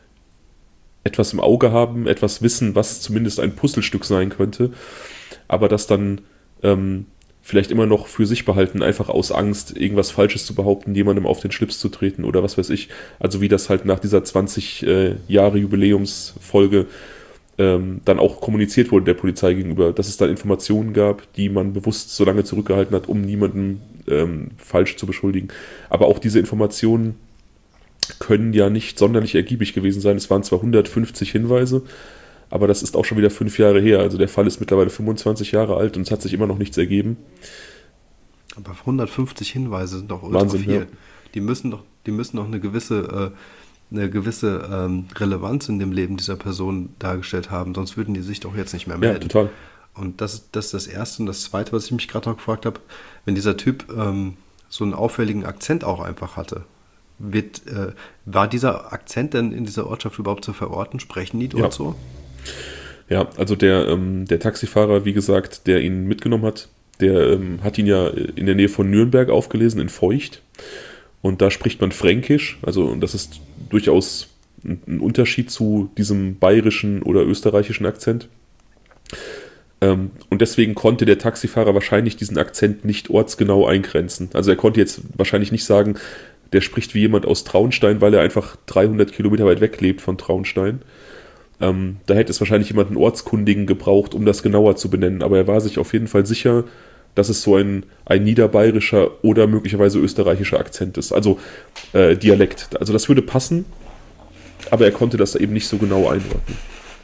etwas im Auge haben, etwas wissen, was zumindest ein Puzzlestück sein könnte, aber das dann ähm, vielleicht immer noch für sich behalten, einfach aus Angst, irgendwas Falsches zu behaupten, jemandem auf den Schlips zu treten oder was weiß ich. Also wie das halt nach dieser zwanzig äh, Jahre Jubiläumsfolge ähm, dann auch kommuniziert wurde der Polizei gegenüber, dass es dann Informationen gab, die man bewusst so lange zurückgehalten hat, um niemanden ähm, falsch zu beschuldigen. Aber auch diese Informationen können ja nicht sonderlich ergiebig gewesen sein. Es waren zwar hundertfünfzig Hinweise, aber das ist auch schon wieder fünf Jahre her. Also der Fall ist mittlerweile fünfundzwanzig Jahre alt und es hat sich immer noch nichts ergeben. Aber hundertfünfzig Hinweise sind doch ultra Wahnsinn, viel. ja. Die müssen doch, die müssen doch eine gewisse, äh, eine gewisse ähm, Relevanz in dem Leben dieser Person dargestellt haben, sonst würden die sich doch jetzt nicht mehr melden. Ja, total. Und das, das ist das Erste. Und das Zweite, was ich mich gerade noch gefragt habe, wenn dieser Typ ähm, so einen auffälligen Akzent auch einfach hatte, wird, äh, war dieser Akzent denn in dieser Ortschaft überhaupt zu verorten? Sprechen die dort Ja. so? Ja, also der, ähm, der Taxifahrer, wie gesagt, der ihn mitgenommen hat, der ähm, hat ihn ja in der Nähe von Nürnberg aufgelesen, in Feucht. Und da spricht man Fränkisch, also und das ist durchaus ein, ein Unterschied zu diesem bayerischen oder österreichischen Akzent. Ähm, und deswegen konnte der Taxifahrer wahrscheinlich diesen Akzent nicht ortsgenau eingrenzen. Also er konnte jetzt wahrscheinlich nicht sagen, der spricht wie jemand aus Traunstein, weil er einfach dreihundert Kilometer weit weg lebt von Traunstein. Ähm, da hätte es wahrscheinlich jemanden Ortskundigen gebraucht, um das genauer zu benennen. Aber er war sich auf jeden Fall sicher, dass es so ein, ein niederbayerischer oder möglicherweise österreichischer Akzent ist. Also äh, Dialekt. Also das würde passen, aber er konnte das eben nicht so genau einordnen.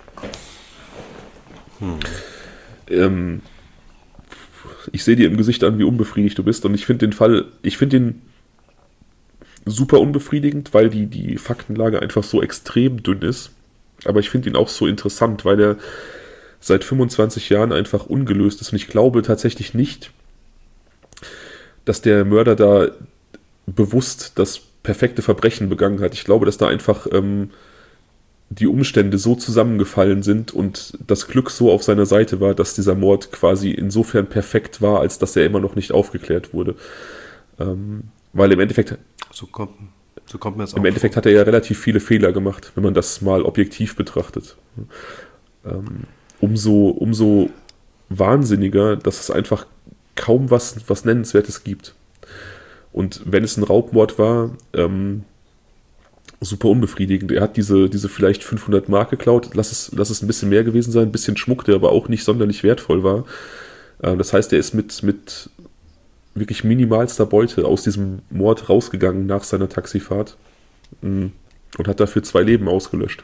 Hm. Ähm, ich sehe dir im Gesicht an, wie unbefriedigt du bist. Und ich finde den Fall, ich finde den super unbefriedigend, weil die, die Faktenlage einfach so extrem dünn ist. Aber ich finde ihn auch so interessant, weil er seit fünfundzwanzig Jahren einfach ungelöst ist. Und ich glaube tatsächlich nicht, dass der Mörder da bewusst das perfekte Verbrechen begangen hat. Ich glaube, dass da einfach ähm, die Umstände so zusammengefallen sind und das Glück so auf seiner Seite war, dass dieser Mord quasi insofern perfekt war, als dass er immer noch nicht aufgeklärt wurde. Ähm, weil im Endeffekt... So kommt, So kommt mir das auch Im Endeffekt vor. hat er ja relativ viele Fehler gemacht, wenn man das mal objektiv betrachtet. Ähm, umso, umso wahnsinniger, dass es einfach kaum was, was Nennenswertes gibt. Und wenn es ein Raubmord war, ähm, super unbefriedigend. Er hat diese, diese vielleicht fünfhundert Mark geklaut, lass es, lass es ein bisschen mehr gewesen sein, ein bisschen Schmuck, der aber auch nicht sonderlich wertvoll war. Ähm, das heißt, er ist mit, mit wirklich minimalster Beute aus diesem Mord rausgegangen nach seiner Taxifahrt und hat dafür zwei Leben ausgelöscht.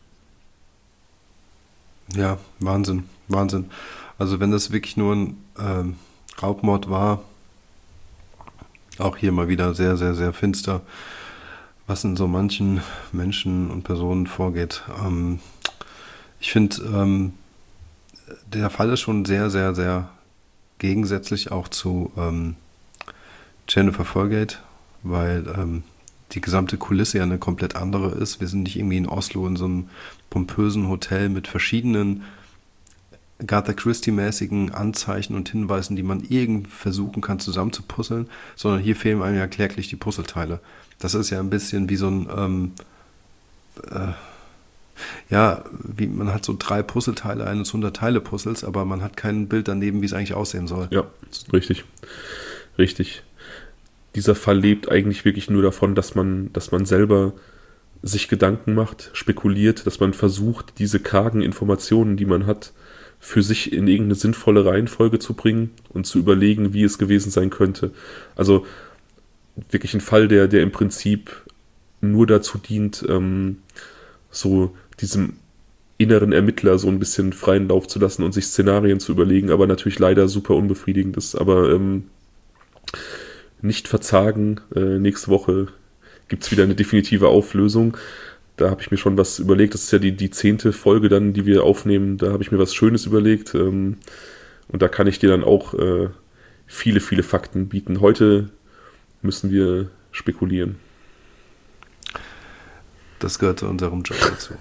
Ja, Wahnsinn, Wahnsinn. Also wenn das wirklich nur ein ähm, Raubmord war, auch hier mal wieder sehr, sehr, sehr finster, was in so manchen Menschen und Personen vorgeht. Ähm, ich finde, ähm, der Fall ist schon sehr, sehr, sehr gegensätzlich auch zu ähm, Jennifer Folgate, weil ähm, die gesamte Kulisse ja eine komplett andere ist. Wir sind nicht irgendwie in Oslo in so einem pompösen Hotel mit verschiedenen Agatha Christie-mäßigen Anzeichen und Hinweisen, die man irgend versuchen kann zusammenzupuzzeln, sondern hier fehlen einem ja kläglich die Puzzleteile. Das ist ja ein bisschen wie so ein, ähm, äh, ja, wie man hat so drei Puzzleteile eines hundert-Teile-Puzzles, aber man hat kein Bild daneben, wie es eigentlich aussehen soll. Ja, richtig. Richtig. Dieser Fall lebt eigentlich wirklich nur davon, dass man, dass man selber sich Gedanken macht, spekuliert, dass man versucht, diese kargen Informationen, die man hat, für sich in irgendeine sinnvolle Reihenfolge zu bringen und zu überlegen, wie es gewesen sein könnte. Also wirklich ein Fall, der, der im Prinzip nur dazu dient, ähm, so diesem inneren Ermittler so ein bisschen freien Lauf zu lassen und sich Szenarien zu überlegen, aber natürlich leider super unbefriedigend ist. Aber ähm, nicht verzagen, äh, nächste Woche gibt es wieder eine definitive Auflösung. Da habe ich mir schon was überlegt. Das ist ja die, die zehnte Folge dann, die wir aufnehmen. Da habe ich mir was Schönes überlegt. Ähm, und da kann ich dir dann auch äh, viele, viele Fakten bieten. Heute müssen wir spekulieren. Das gehört zu unserem Job dazu.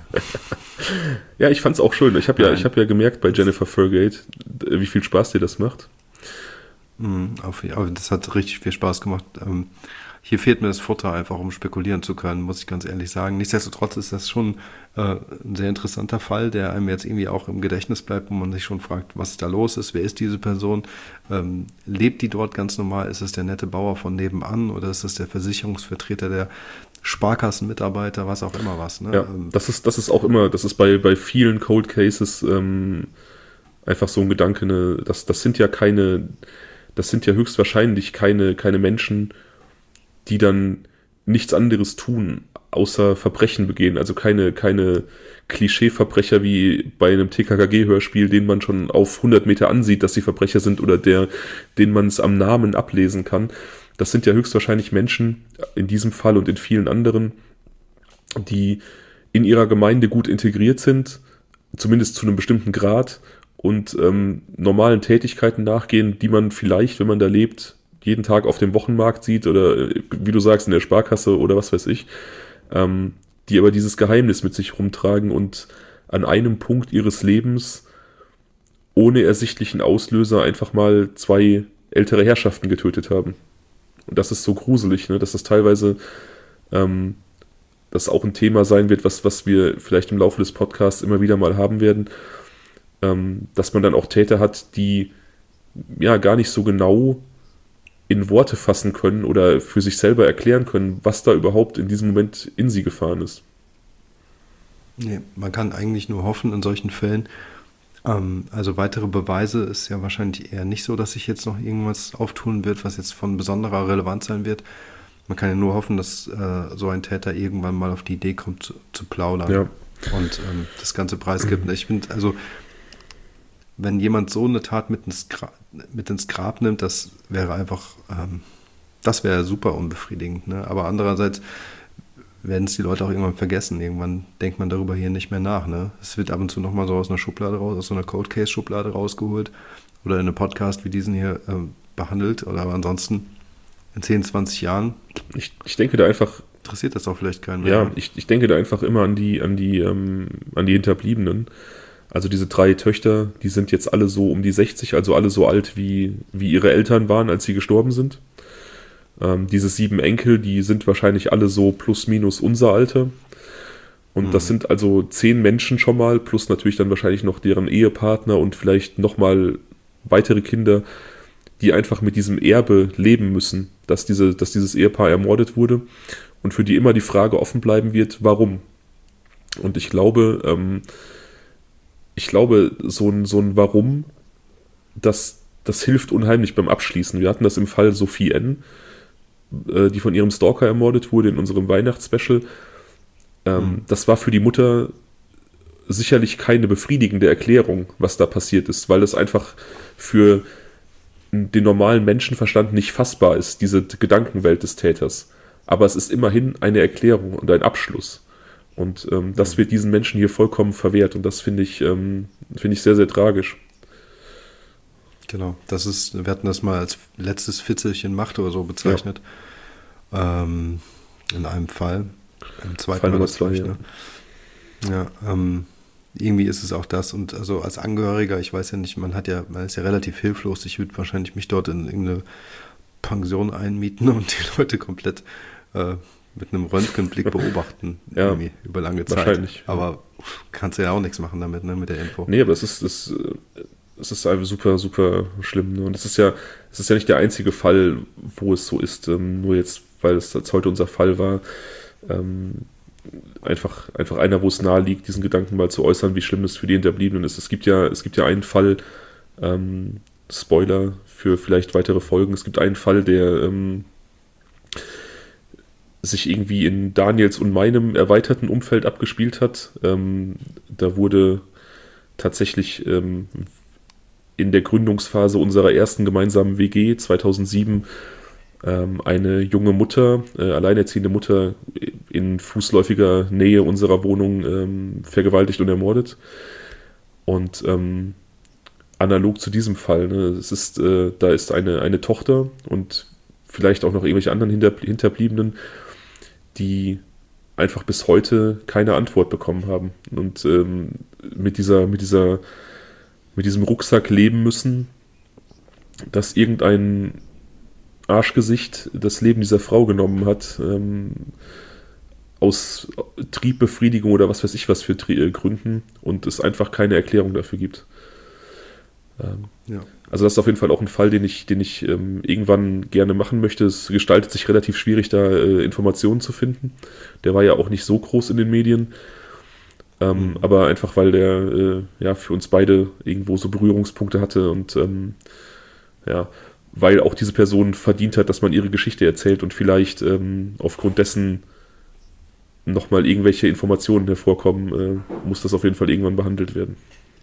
Ja, ich fand es auch schön. Ich habe ja, ich hab ja gemerkt bei Jennifer Folgate, wie viel Spaß dir das macht. Mhm, auf, auf, das hat richtig viel Spaß gemacht. Ähm, hier fehlt mir das Futter einfach, um spekulieren zu können, muss ich ganz ehrlich sagen. Nichtsdestotrotz ist das schon äh, ein sehr interessanter Fall, der einem jetzt irgendwie auch im Gedächtnis bleibt, wo man sich schon fragt, was da los ist, wer ist diese Person, ähm, lebt die dort ganz normal, ist es der nette Bauer von nebenan oder ist es der Versicherungsvertreter, der Sparkassenmitarbeiter, was auch immer was. Ne? Ja, das ist, das ist auch immer, das ist bei, bei vielen Cold Cases ähm, einfach so ein Gedanke, ne, das, das sind ja keine, das sind ja höchstwahrscheinlich keine, keine Menschen, die dann nichts anderes tun, außer Verbrechen begehen. Also keine, keine Klischee-Verbrecher wie bei einem T K K G-Hörspiel, den man schon auf hundert Meter ansieht, dass sie Verbrecher sind oder der, den man es am Namen ablesen kann. Das sind ja höchstwahrscheinlich Menschen, in diesem Fall und in vielen anderen, die in ihrer Gemeinde gut integriert sind, zumindest zu einem bestimmten Grad und ähm, normalen Tätigkeiten nachgehen, die man vielleicht, wenn man da lebt, jeden Tag auf dem Wochenmarkt sieht oder, wie du sagst, in der Sparkasse oder was weiß ich, ähm, die aber dieses Geheimnis mit sich rumtragen und an einem Punkt ihres Lebens ohne ersichtlichen Auslöser einfach mal zwei ältere Herrschaften getötet haben. Und das ist so gruselig, ne, dass das teilweise ähm, das auch ein Thema sein wird, was, was wir vielleicht im Laufe des Podcasts immer wieder mal haben werden, ähm, dass man dann auch Täter hat, die ja gar nicht so genau in Worte fassen können oder für sich selber erklären können, was da überhaupt in diesem Moment in sie gefahren ist. Nee, man kann eigentlich nur hoffen in solchen Fällen. Ähm, also weitere Beweise ist ja wahrscheinlich eher nicht so, dass sich jetzt noch irgendwas auftun wird, was jetzt von besonderer Relevanz sein wird. Man kann ja nur hoffen, dass äh, so ein Täter irgendwann mal auf die Idee kommt, zu, zu plaudern Ja. und ähm, das ganze preisgibt. Ich finde, also wenn jemand so eine Tat mit ins, Gra- mit ins Grab nimmt, das wäre einfach, ähm, das wäre super unbefriedigend. Ne? Aber andererseits werden es die Leute auch irgendwann vergessen. Irgendwann denkt man darüber hier nicht mehr nach. Ne? Es wird ab und zu nochmal so aus einer Schublade raus, aus so einer Cold Case Schublade rausgeholt oder in einem Podcast wie diesen hier ähm, behandelt. Oder aber ansonsten in zehn, zwanzig Jahren Ich, ich denke da einfach, interessiert das auch vielleicht keinen mehr. ja, ich, ich denke da einfach immer an die, an die, ähm, an die Hinterbliebenen. Also diese drei Töchter, die sind jetzt alle so um die sechzig, also alle so alt wie, wie ihre Eltern waren, als sie gestorben sind. Ähm, diese sieben Enkel, die sind wahrscheinlich alle so plus minus unser Alter. Und mhm. das sind also zehn Menschen schon mal, plus natürlich dann wahrscheinlich noch deren Ehepartner und vielleicht nochmal weitere Kinder, die einfach mit diesem Erbe leben müssen, dass, diese, dass dieses Ehepaar ermordet wurde und für die immer die Frage offen bleiben wird, warum. Und ich glaube, ähm, ich glaube, so ein, so ein Warum, das, das hilft unheimlich beim Abschließen. Wir hatten das im Fall Sophie N., äh, die von ihrem Stalker ermordet wurde in unserem Weihnachtsspecial. Ähm, mhm. Das war für die Mutter sicherlich keine befriedigende Erklärung, was da passiert ist, weil es einfach für den normalen Menschenverstand nicht fassbar ist, diese Gedankenwelt des Täters. Aber es ist immerhin eine Erklärung und ein Abschluss. Und ähm, das wird diesen Menschen hier vollkommen verwehrt. Und das finde ich, ähm, finde ich sehr, sehr tragisch. Genau, das ist, wir hatten das mal als letztes Fitzelchen Macht oder so bezeichnet. Ja. Ähm, in einem Fall. Im zweiten Fall Nummer das, zwei, ich, ja. Ne? Ja, ähm, irgendwie ist es auch das. Und also als Angehöriger, ich weiß ja nicht, man hat ja, man ist ja relativ hilflos. Ich würde wahrscheinlich mich dort in irgendeine Pension einmieten und die Leute komplett äh, mit einem Röntgenblick beobachten, ja, irgendwie über lange Zeit. Wahrscheinlich. Aber kannst du ja auch nichts machen damit, ne, mit der Info. Nee, aber es ist, es, es ist einfach super, super schlimm. Ne? Und es ist ja, es ist ja nicht der einzige Fall, wo es so ist, ähm, nur jetzt, weil es jetzt heute unser Fall war, ähm, einfach, einfach einer, wo es nahe liegt, diesen Gedanken mal zu äußern, wie schlimm es für die Hinterbliebenen ist. Es gibt ja, es gibt ja einen Fall, ähm, Spoiler für vielleicht weitere Folgen, es gibt einen Fall, der ähm, sich irgendwie in Daniels und meinem erweiterten Umfeld abgespielt hat. Ähm, da wurde tatsächlich ähm, in der Gründungsphase unserer ersten gemeinsamen W G zweitausendsieben ähm, eine junge Mutter, äh, alleinerziehende Mutter in fußläufiger Nähe unserer Wohnung ähm, vergewaltigt und ermordet. Und ähm, analog zu diesem Fall, ne, es ist, äh, da ist eine, eine Tochter und vielleicht auch noch irgendwelche anderen Hinter, Hinterbliebenen, die einfach bis heute keine Antwort bekommen haben und ähm, mit dieser, mit dieser, mit diesem Rucksack leben müssen, dass irgendein Arschgesicht das Leben dieser Frau genommen hat, ähm, aus Triebbefriedigung oder was weiß ich was für Tri- Gründen und es einfach keine Erklärung dafür gibt. Ähm, ja. Also das ist auf jeden Fall auch ein Fall, den ich, den ich ähm, irgendwann gerne machen möchte. Es gestaltet sich relativ schwierig, da äh, Informationen zu finden. Der war ja auch nicht so groß in den Medien. Ähm, mhm. Aber einfach, weil der äh, ja für uns beide irgendwo so Berührungspunkte hatte und ähm, ja, weil auch diese Person verdient hat, dass man ihre Geschichte erzählt und vielleicht ähm, aufgrund dessen nochmal irgendwelche Informationen hervorkommen, äh, muss das auf jeden Fall irgendwann behandelt werden.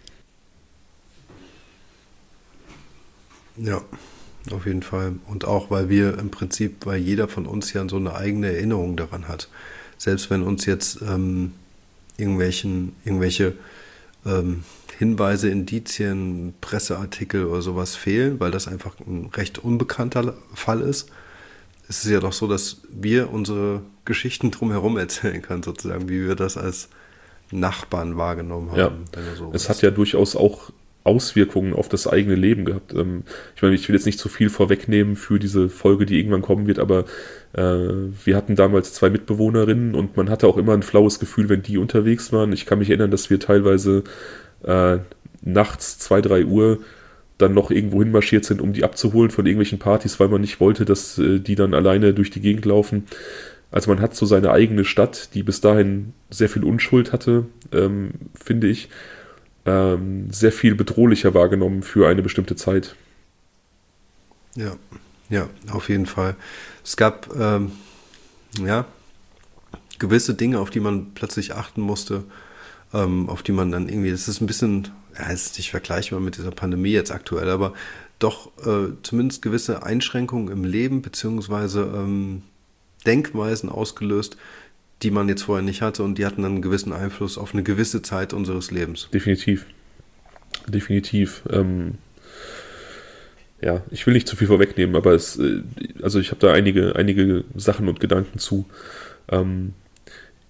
Ja, auf jeden Fall. Und auch, weil wir im Prinzip, weil jeder von uns ja so eine eigene Erinnerung daran hat. Selbst wenn uns jetzt ähm, irgendwelchen, irgendwelche ähm, Hinweise, Indizien, Presseartikel oder sowas fehlen, weil das einfach ein recht unbekannter Fall ist, ist es ja doch so, dass wir unsere Geschichten drumherum erzählen können, sozusagen, wie wir das als Nachbarn wahrgenommen haben. Ja, so es hat ja durchaus auch Auswirkungen auf das eigene Leben gehabt. Ähm, ich meine, ich will jetzt nicht zu viel vorwegnehmen für diese Folge, die irgendwann kommen wird, aber äh, wir hatten damals zwei Mitbewohnerinnen und man hatte auch immer ein flaues Gefühl, wenn die unterwegs waren. Ich kann mich erinnern, dass wir teilweise äh, nachts zwei, drei Uhr dann noch irgendwo hinmarschiert sind, um die abzuholen von irgendwelchen Partys, weil man nicht wollte, dass äh, die dann alleine durch die Gegend laufen. Also man hat so seine eigene Stadt, die bis dahin sehr viel Unschuld hatte, ähm, finde ich, ähm, sehr viel bedrohlicher wahrgenommen für eine bestimmte Zeit. Ja, ja, auf jeden Fall. Es gab ähm, ja gewisse Dinge, auf die man plötzlich achten musste, ähm, auf die man dann irgendwie, das ist ein bisschen, ja, es ist nicht vergleichbar mit dieser Pandemie jetzt aktuell, aber doch äh, zumindest gewisse Einschränkungen im Leben beziehungsweise ähm, Denkweisen ausgelöst, die man jetzt vorher nicht hatte und die hatten dann einen gewissen Einfluss auf eine gewisse Zeit unseres Lebens. Definitiv. Definitiv. Ähm, ja, ich will nicht zu viel vorwegnehmen, aber es, äh, also ich habe da einige, einige Sachen und Gedanken zu. Ähm,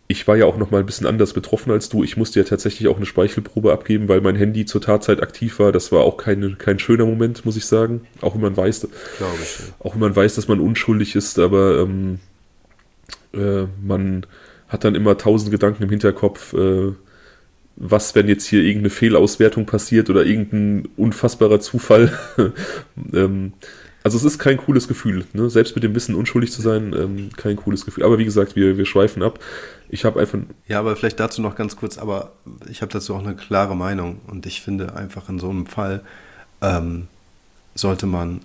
ich war ja auch noch mal ein bisschen anders betroffen als du. Ich musste ja tatsächlich auch eine Speichelprobe abgeben, weil mein Handy zur Tatzeit aktiv war. Das war auch keine, kein schöner Moment, muss ich sagen. Auch wenn man weiß, Glaube ich. Ja. auch wenn man weiß, dass man unschuldig ist, aber ähm, äh, man hat dann immer tausend Gedanken im Hinterkopf, äh, was, wenn jetzt hier irgendeine Fehlauswertung passiert oder irgendein unfassbarer Zufall. ähm, also es ist kein cooles Gefühl, ne? Selbst mit dem Wissen, unschuldig zu sein, ähm, kein cooles Gefühl. Aber wie gesagt, wir, wir schweifen ab. Ich habe einfach... Ja, aber vielleicht dazu noch ganz kurz, aber ich habe dazu auch eine klare Meinung und ich finde einfach in so einem Fall ähm, sollte man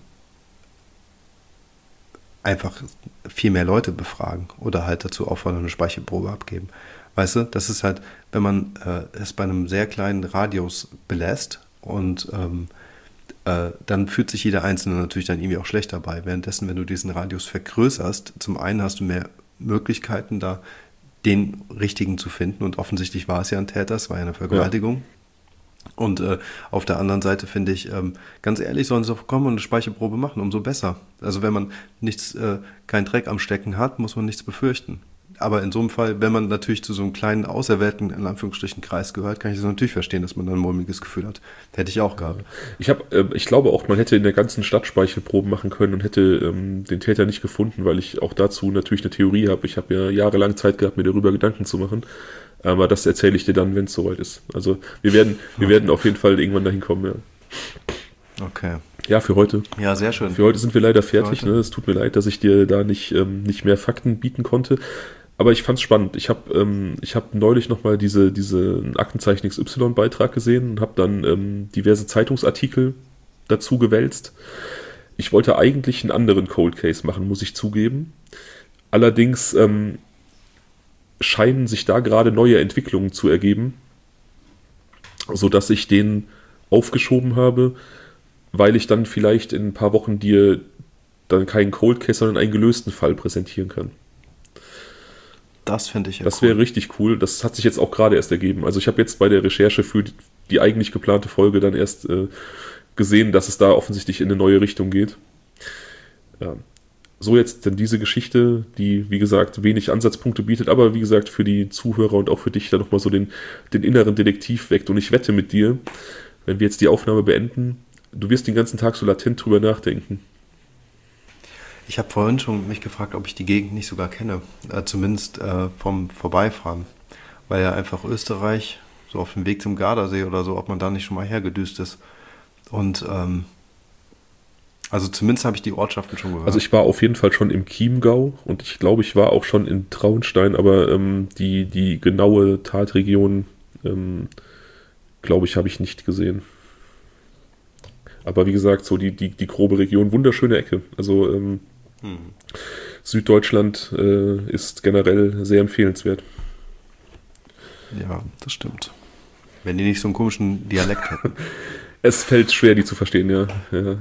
einfach viel mehr Leute befragen oder halt dazu auffordern, eine Speichelprobe abgeben. Weißt du, das ist halt, wenn man äh, es bei einem sehr kleinen Radius belässt und ähm, äh, dann fühlt sich jeder Einzelne natürlich dann irgendwie auch schlecht dabei. Währenddessen, wenn du diesen Radius vergrößerst, zum einen hast du mehr Möglichkeiten, da den richtigen zu finden und offensichtlich war es ja ein Täter, es war ja eine Vergewaltigung. Ja. Und äh, auf der anderen Seite finde ich, ähm, ganz ehrlich, sollen sie doch kommen und eine Speichelprobe machen, umso besser. Also wenn man nichts, äh, keinen Dreck am Stecken hat, muss man nichts befürchten. Aber in so einem Fall, wenn man natürlich zu so einem kleinen, auserwählten, in Anführungsstrichen, Kreis gehört, kann ich das natürlich verstehen, dass man dann ein mulmiges Gefühl hat. Hätte ich auch gehabt. Ich, hab, äh, ich glaube auch, man hätte in der ganzen Stadt Speichelproben machen können und hätte ähm, den Täter nicht gefunden, weil ich auch dazu natürlich eine Theorie habe. Ich habe ja jahrelang Zeit gehabt, mir darüber Gedanken zu machen. Aber das erzähle ich dir dann, wenn es soweit ist. Also wir werden, wir okay. werden auf jeden Fall irgendwann dahin kommen, ja. Okay. Ja, für heute. Ja, sehr schön. Für heute sind wir leider fertig. Ne? Es tut mir leid, dass ich dir da nicht, ähm, nicht mehr Fakten bieten konnte. Aber ich fand es spannend. Ich habe ähm, ich hab neulich nochmal diese, diese Aktenzeichen X Y-Beitrag gesehen und habe dann ähm, diverse Zeitungsartikel dazu gewälzt. Ich wollte eigentlich einen anderen Cold Case machen, muss ich zugeben. Allerdings ähm, scheinen sich da gerade neue Entwicklungen zu ergeben, sodass ich den aufgeschoben habe, weil ich dann vielleicht in ein paar Wochen dir dann keinen Cold Case, sondern einen gelösten Fall präsentieren kann. Das finde ich ja Das wäre cool. Richtig cool. Das hat sich jetzt auch gerade erst ergeben. Also ich habe jetzt bei der Recherche für die, die eigentlich geplante Folge dann erst äh, gesehen, dass es da offensichtlich in eine neue Richtung geht. Ja. So jetzt denn diese Geschichte, die, wie gesagt, wenig Ansatzpunkte bietet, aber wie gesagt, für die Zuhörer und auch für dich da nochmal so den, den inneren Detektiv weckt. Und ich wette mit dir, wenn wir jetzt die Aufnahme beenden, du wirst den ganzen Tag so latent drüber nachdenken. Ich habe vorhin schon mich gefragt, ob ich die Gegend nicht sogar kenne, äh, zumindest äh, vom Vorbeifahren, weil ja einfach Österreich, so auf dem Weg zum Gardasee oder so, ob man da nicht schon mal hergedüst ist. Und ähm, also zumindest habe ich die Ortschaften schon gehört. Also ich war auf jeden Fall schon im Chiemgau und ich glaube, ich war auch schon in Traunstein, aber ähm, die, die genaue Tatregion, ähm, glaube ich, habe ich nicht gesehen. Aber wie gesagt, so die, die, die grobe Region, wunderschöne Ecke. Also ähm, hm. Süddeutschland äh, ist generell sehr empfehlenswert. Ja, das stimmt. Wenn die nicht so einen komischen Dialekt hätten. Es fällt schwer, die zu verstehen, ja. Ja, ja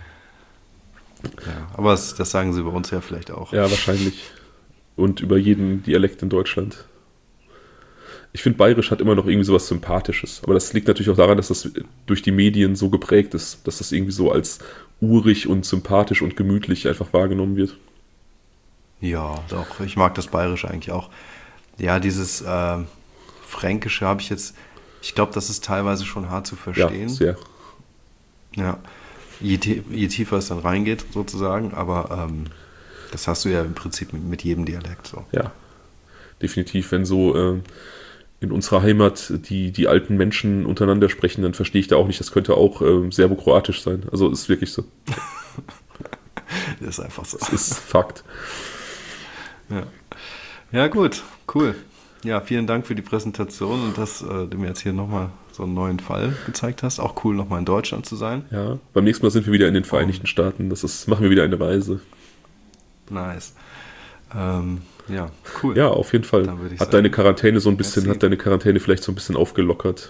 aber das, das sagen sie bei uns ja vielleicht auch. Ja, wahrscheinlich. Und über jeden Dialekt in Deutschland. Ich finde, Bayerisch hat immer noch irgendwie sowas Sympathisches. Aber das liegt natürlich auch daran, dass das durch die Medien so geprägt ist, dass das irgendwie so als urig und sympathisch und gemütlich einfach wahrgenommen wird. Ja, doch. Ich mag das Bayerische eigentlich auch. Ja, dieses äh, Fränkische habe ich jetzt, ich glaube, das ist teilweise schon hart zu verstehen. Ja, sehr. Ja, je, je tiefer es dann reingeht, sozusagen. Aber ähm, das hast du ja im Prinzip mit, mit jedem Dialekt so. Ja, definitiv. Wenn so... Äh, in unserer Heimat die, die alten Menschen untereinander sprechen, dann verstehe ich da auch nicht, das könnte auch ähm, serbokroatisch sein. Also ist wirklich so. Das ist einfach so. Das ist Fakt. Ja. Ja, gut, cool. Ja, vielen Dank für die Präsentation und dass äh, du mir jetzt hier nochmal so einen neuen Fall gezeigt hast. Auch cool, nochmal in Deutschland zu sein. Ja, beim nächsten Mal sind wir wieder in den Vereinigten Staaten. Das ist, machen wir wieder eine Reise. Nice. Ähm, ja, cool. Ja, auf jeden Fall. Hat sagen, deine Quarantäne so ein bisschen, merci. Hat deine Quarantäne vielleicht so ein bisschen aufgelockert?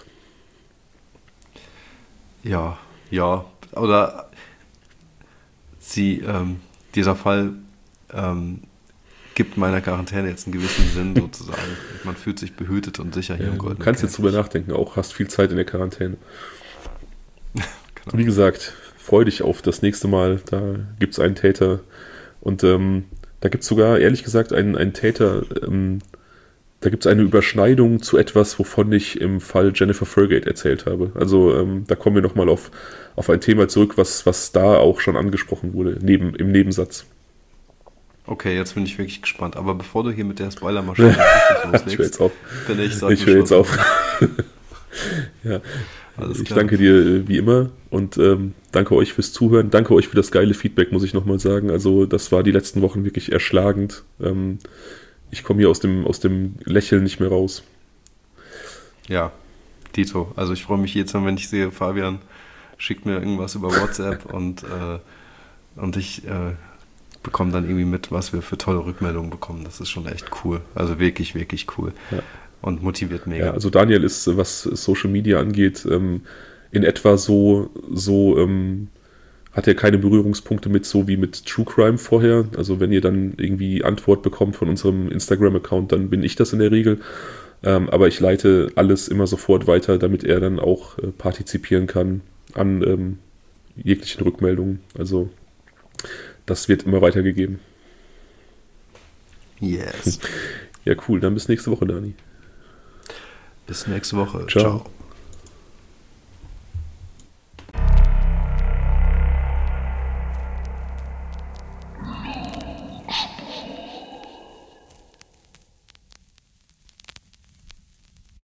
Ja, ja. Oder sie, ähm, dieser Fall ähm, gibt meiner Quarantäne jetzt einen gewissen Sinn sozusagen. Man fühlt sich behütet und sicher hier ja, im Goldenen Du kannst Käfig. Jetzt drüber nachdenken, auch hast viel Zeit in der Quarantäne. Genau. Wie gesagt, freu dich auf das nächste Mal. Da gibt es einen Täter und ähm, da gibt es sogar, ehrlich gesagt, einen, einen Täter, ähm, da gibt es eine Überschneidung zu etwas, wovon ich im Fall Jennifer Fergate erzählt habe. Also ähm, da kommen wir nochmal auf, auf ein Thema zurück, was, was da auch schon angesprochen wurde, neben, im Nebensatz. Okay, jetzt bin ich wirklich gespannt. Aber bevor du hier mit der Spoilermaschine loslegst, ich höre jetzt auf. Bin ich, ich höre jetzt auf. Ja. Alles ich klar. danke dir äh, wie immer und ähm, danke euch fürs Zuhören. Danke euch für das geile Feedback, muss ich nochmal sagen. Also das war die letzten Wochen wirklich erschlagend. Ähm, ich komme hier aus dem, aus dem Lächeln nicht mehr raus. Ja, Dito. Also ich freue mich jedes Mal, wenn ich sehe, Fabian schickt mir irgendwas über WhatsApp und, äh, und ich äh, bekomme dann irgendwie mit, was wir für tolle Rückmeldungen bekommen. Das ist schon echt cool. Also wirklich, wirklich cool. Ja. Und motiviert mega. Ja, also Daniel ist, was Social Media angeht, ähm, in etwa so, so ähm, hat er keine Berührungspunkte mit, so wie mit True Crime vorher. Also wenn ihr dann irgendwie Antwort bekommt von unserem Instagram-Account, dann bin ich das in der Regel. Ähm, aber ich leite alles immer sofort weiter, damit er dann auch äh, partizipieren kann an ähm, jeglichen Rückmeldungen. Also das wird immer weitergegeben. Yes. Ja, cool. Dann bis nächste Woche, Dani. Bis nächste Woche. Ciao. Ciao.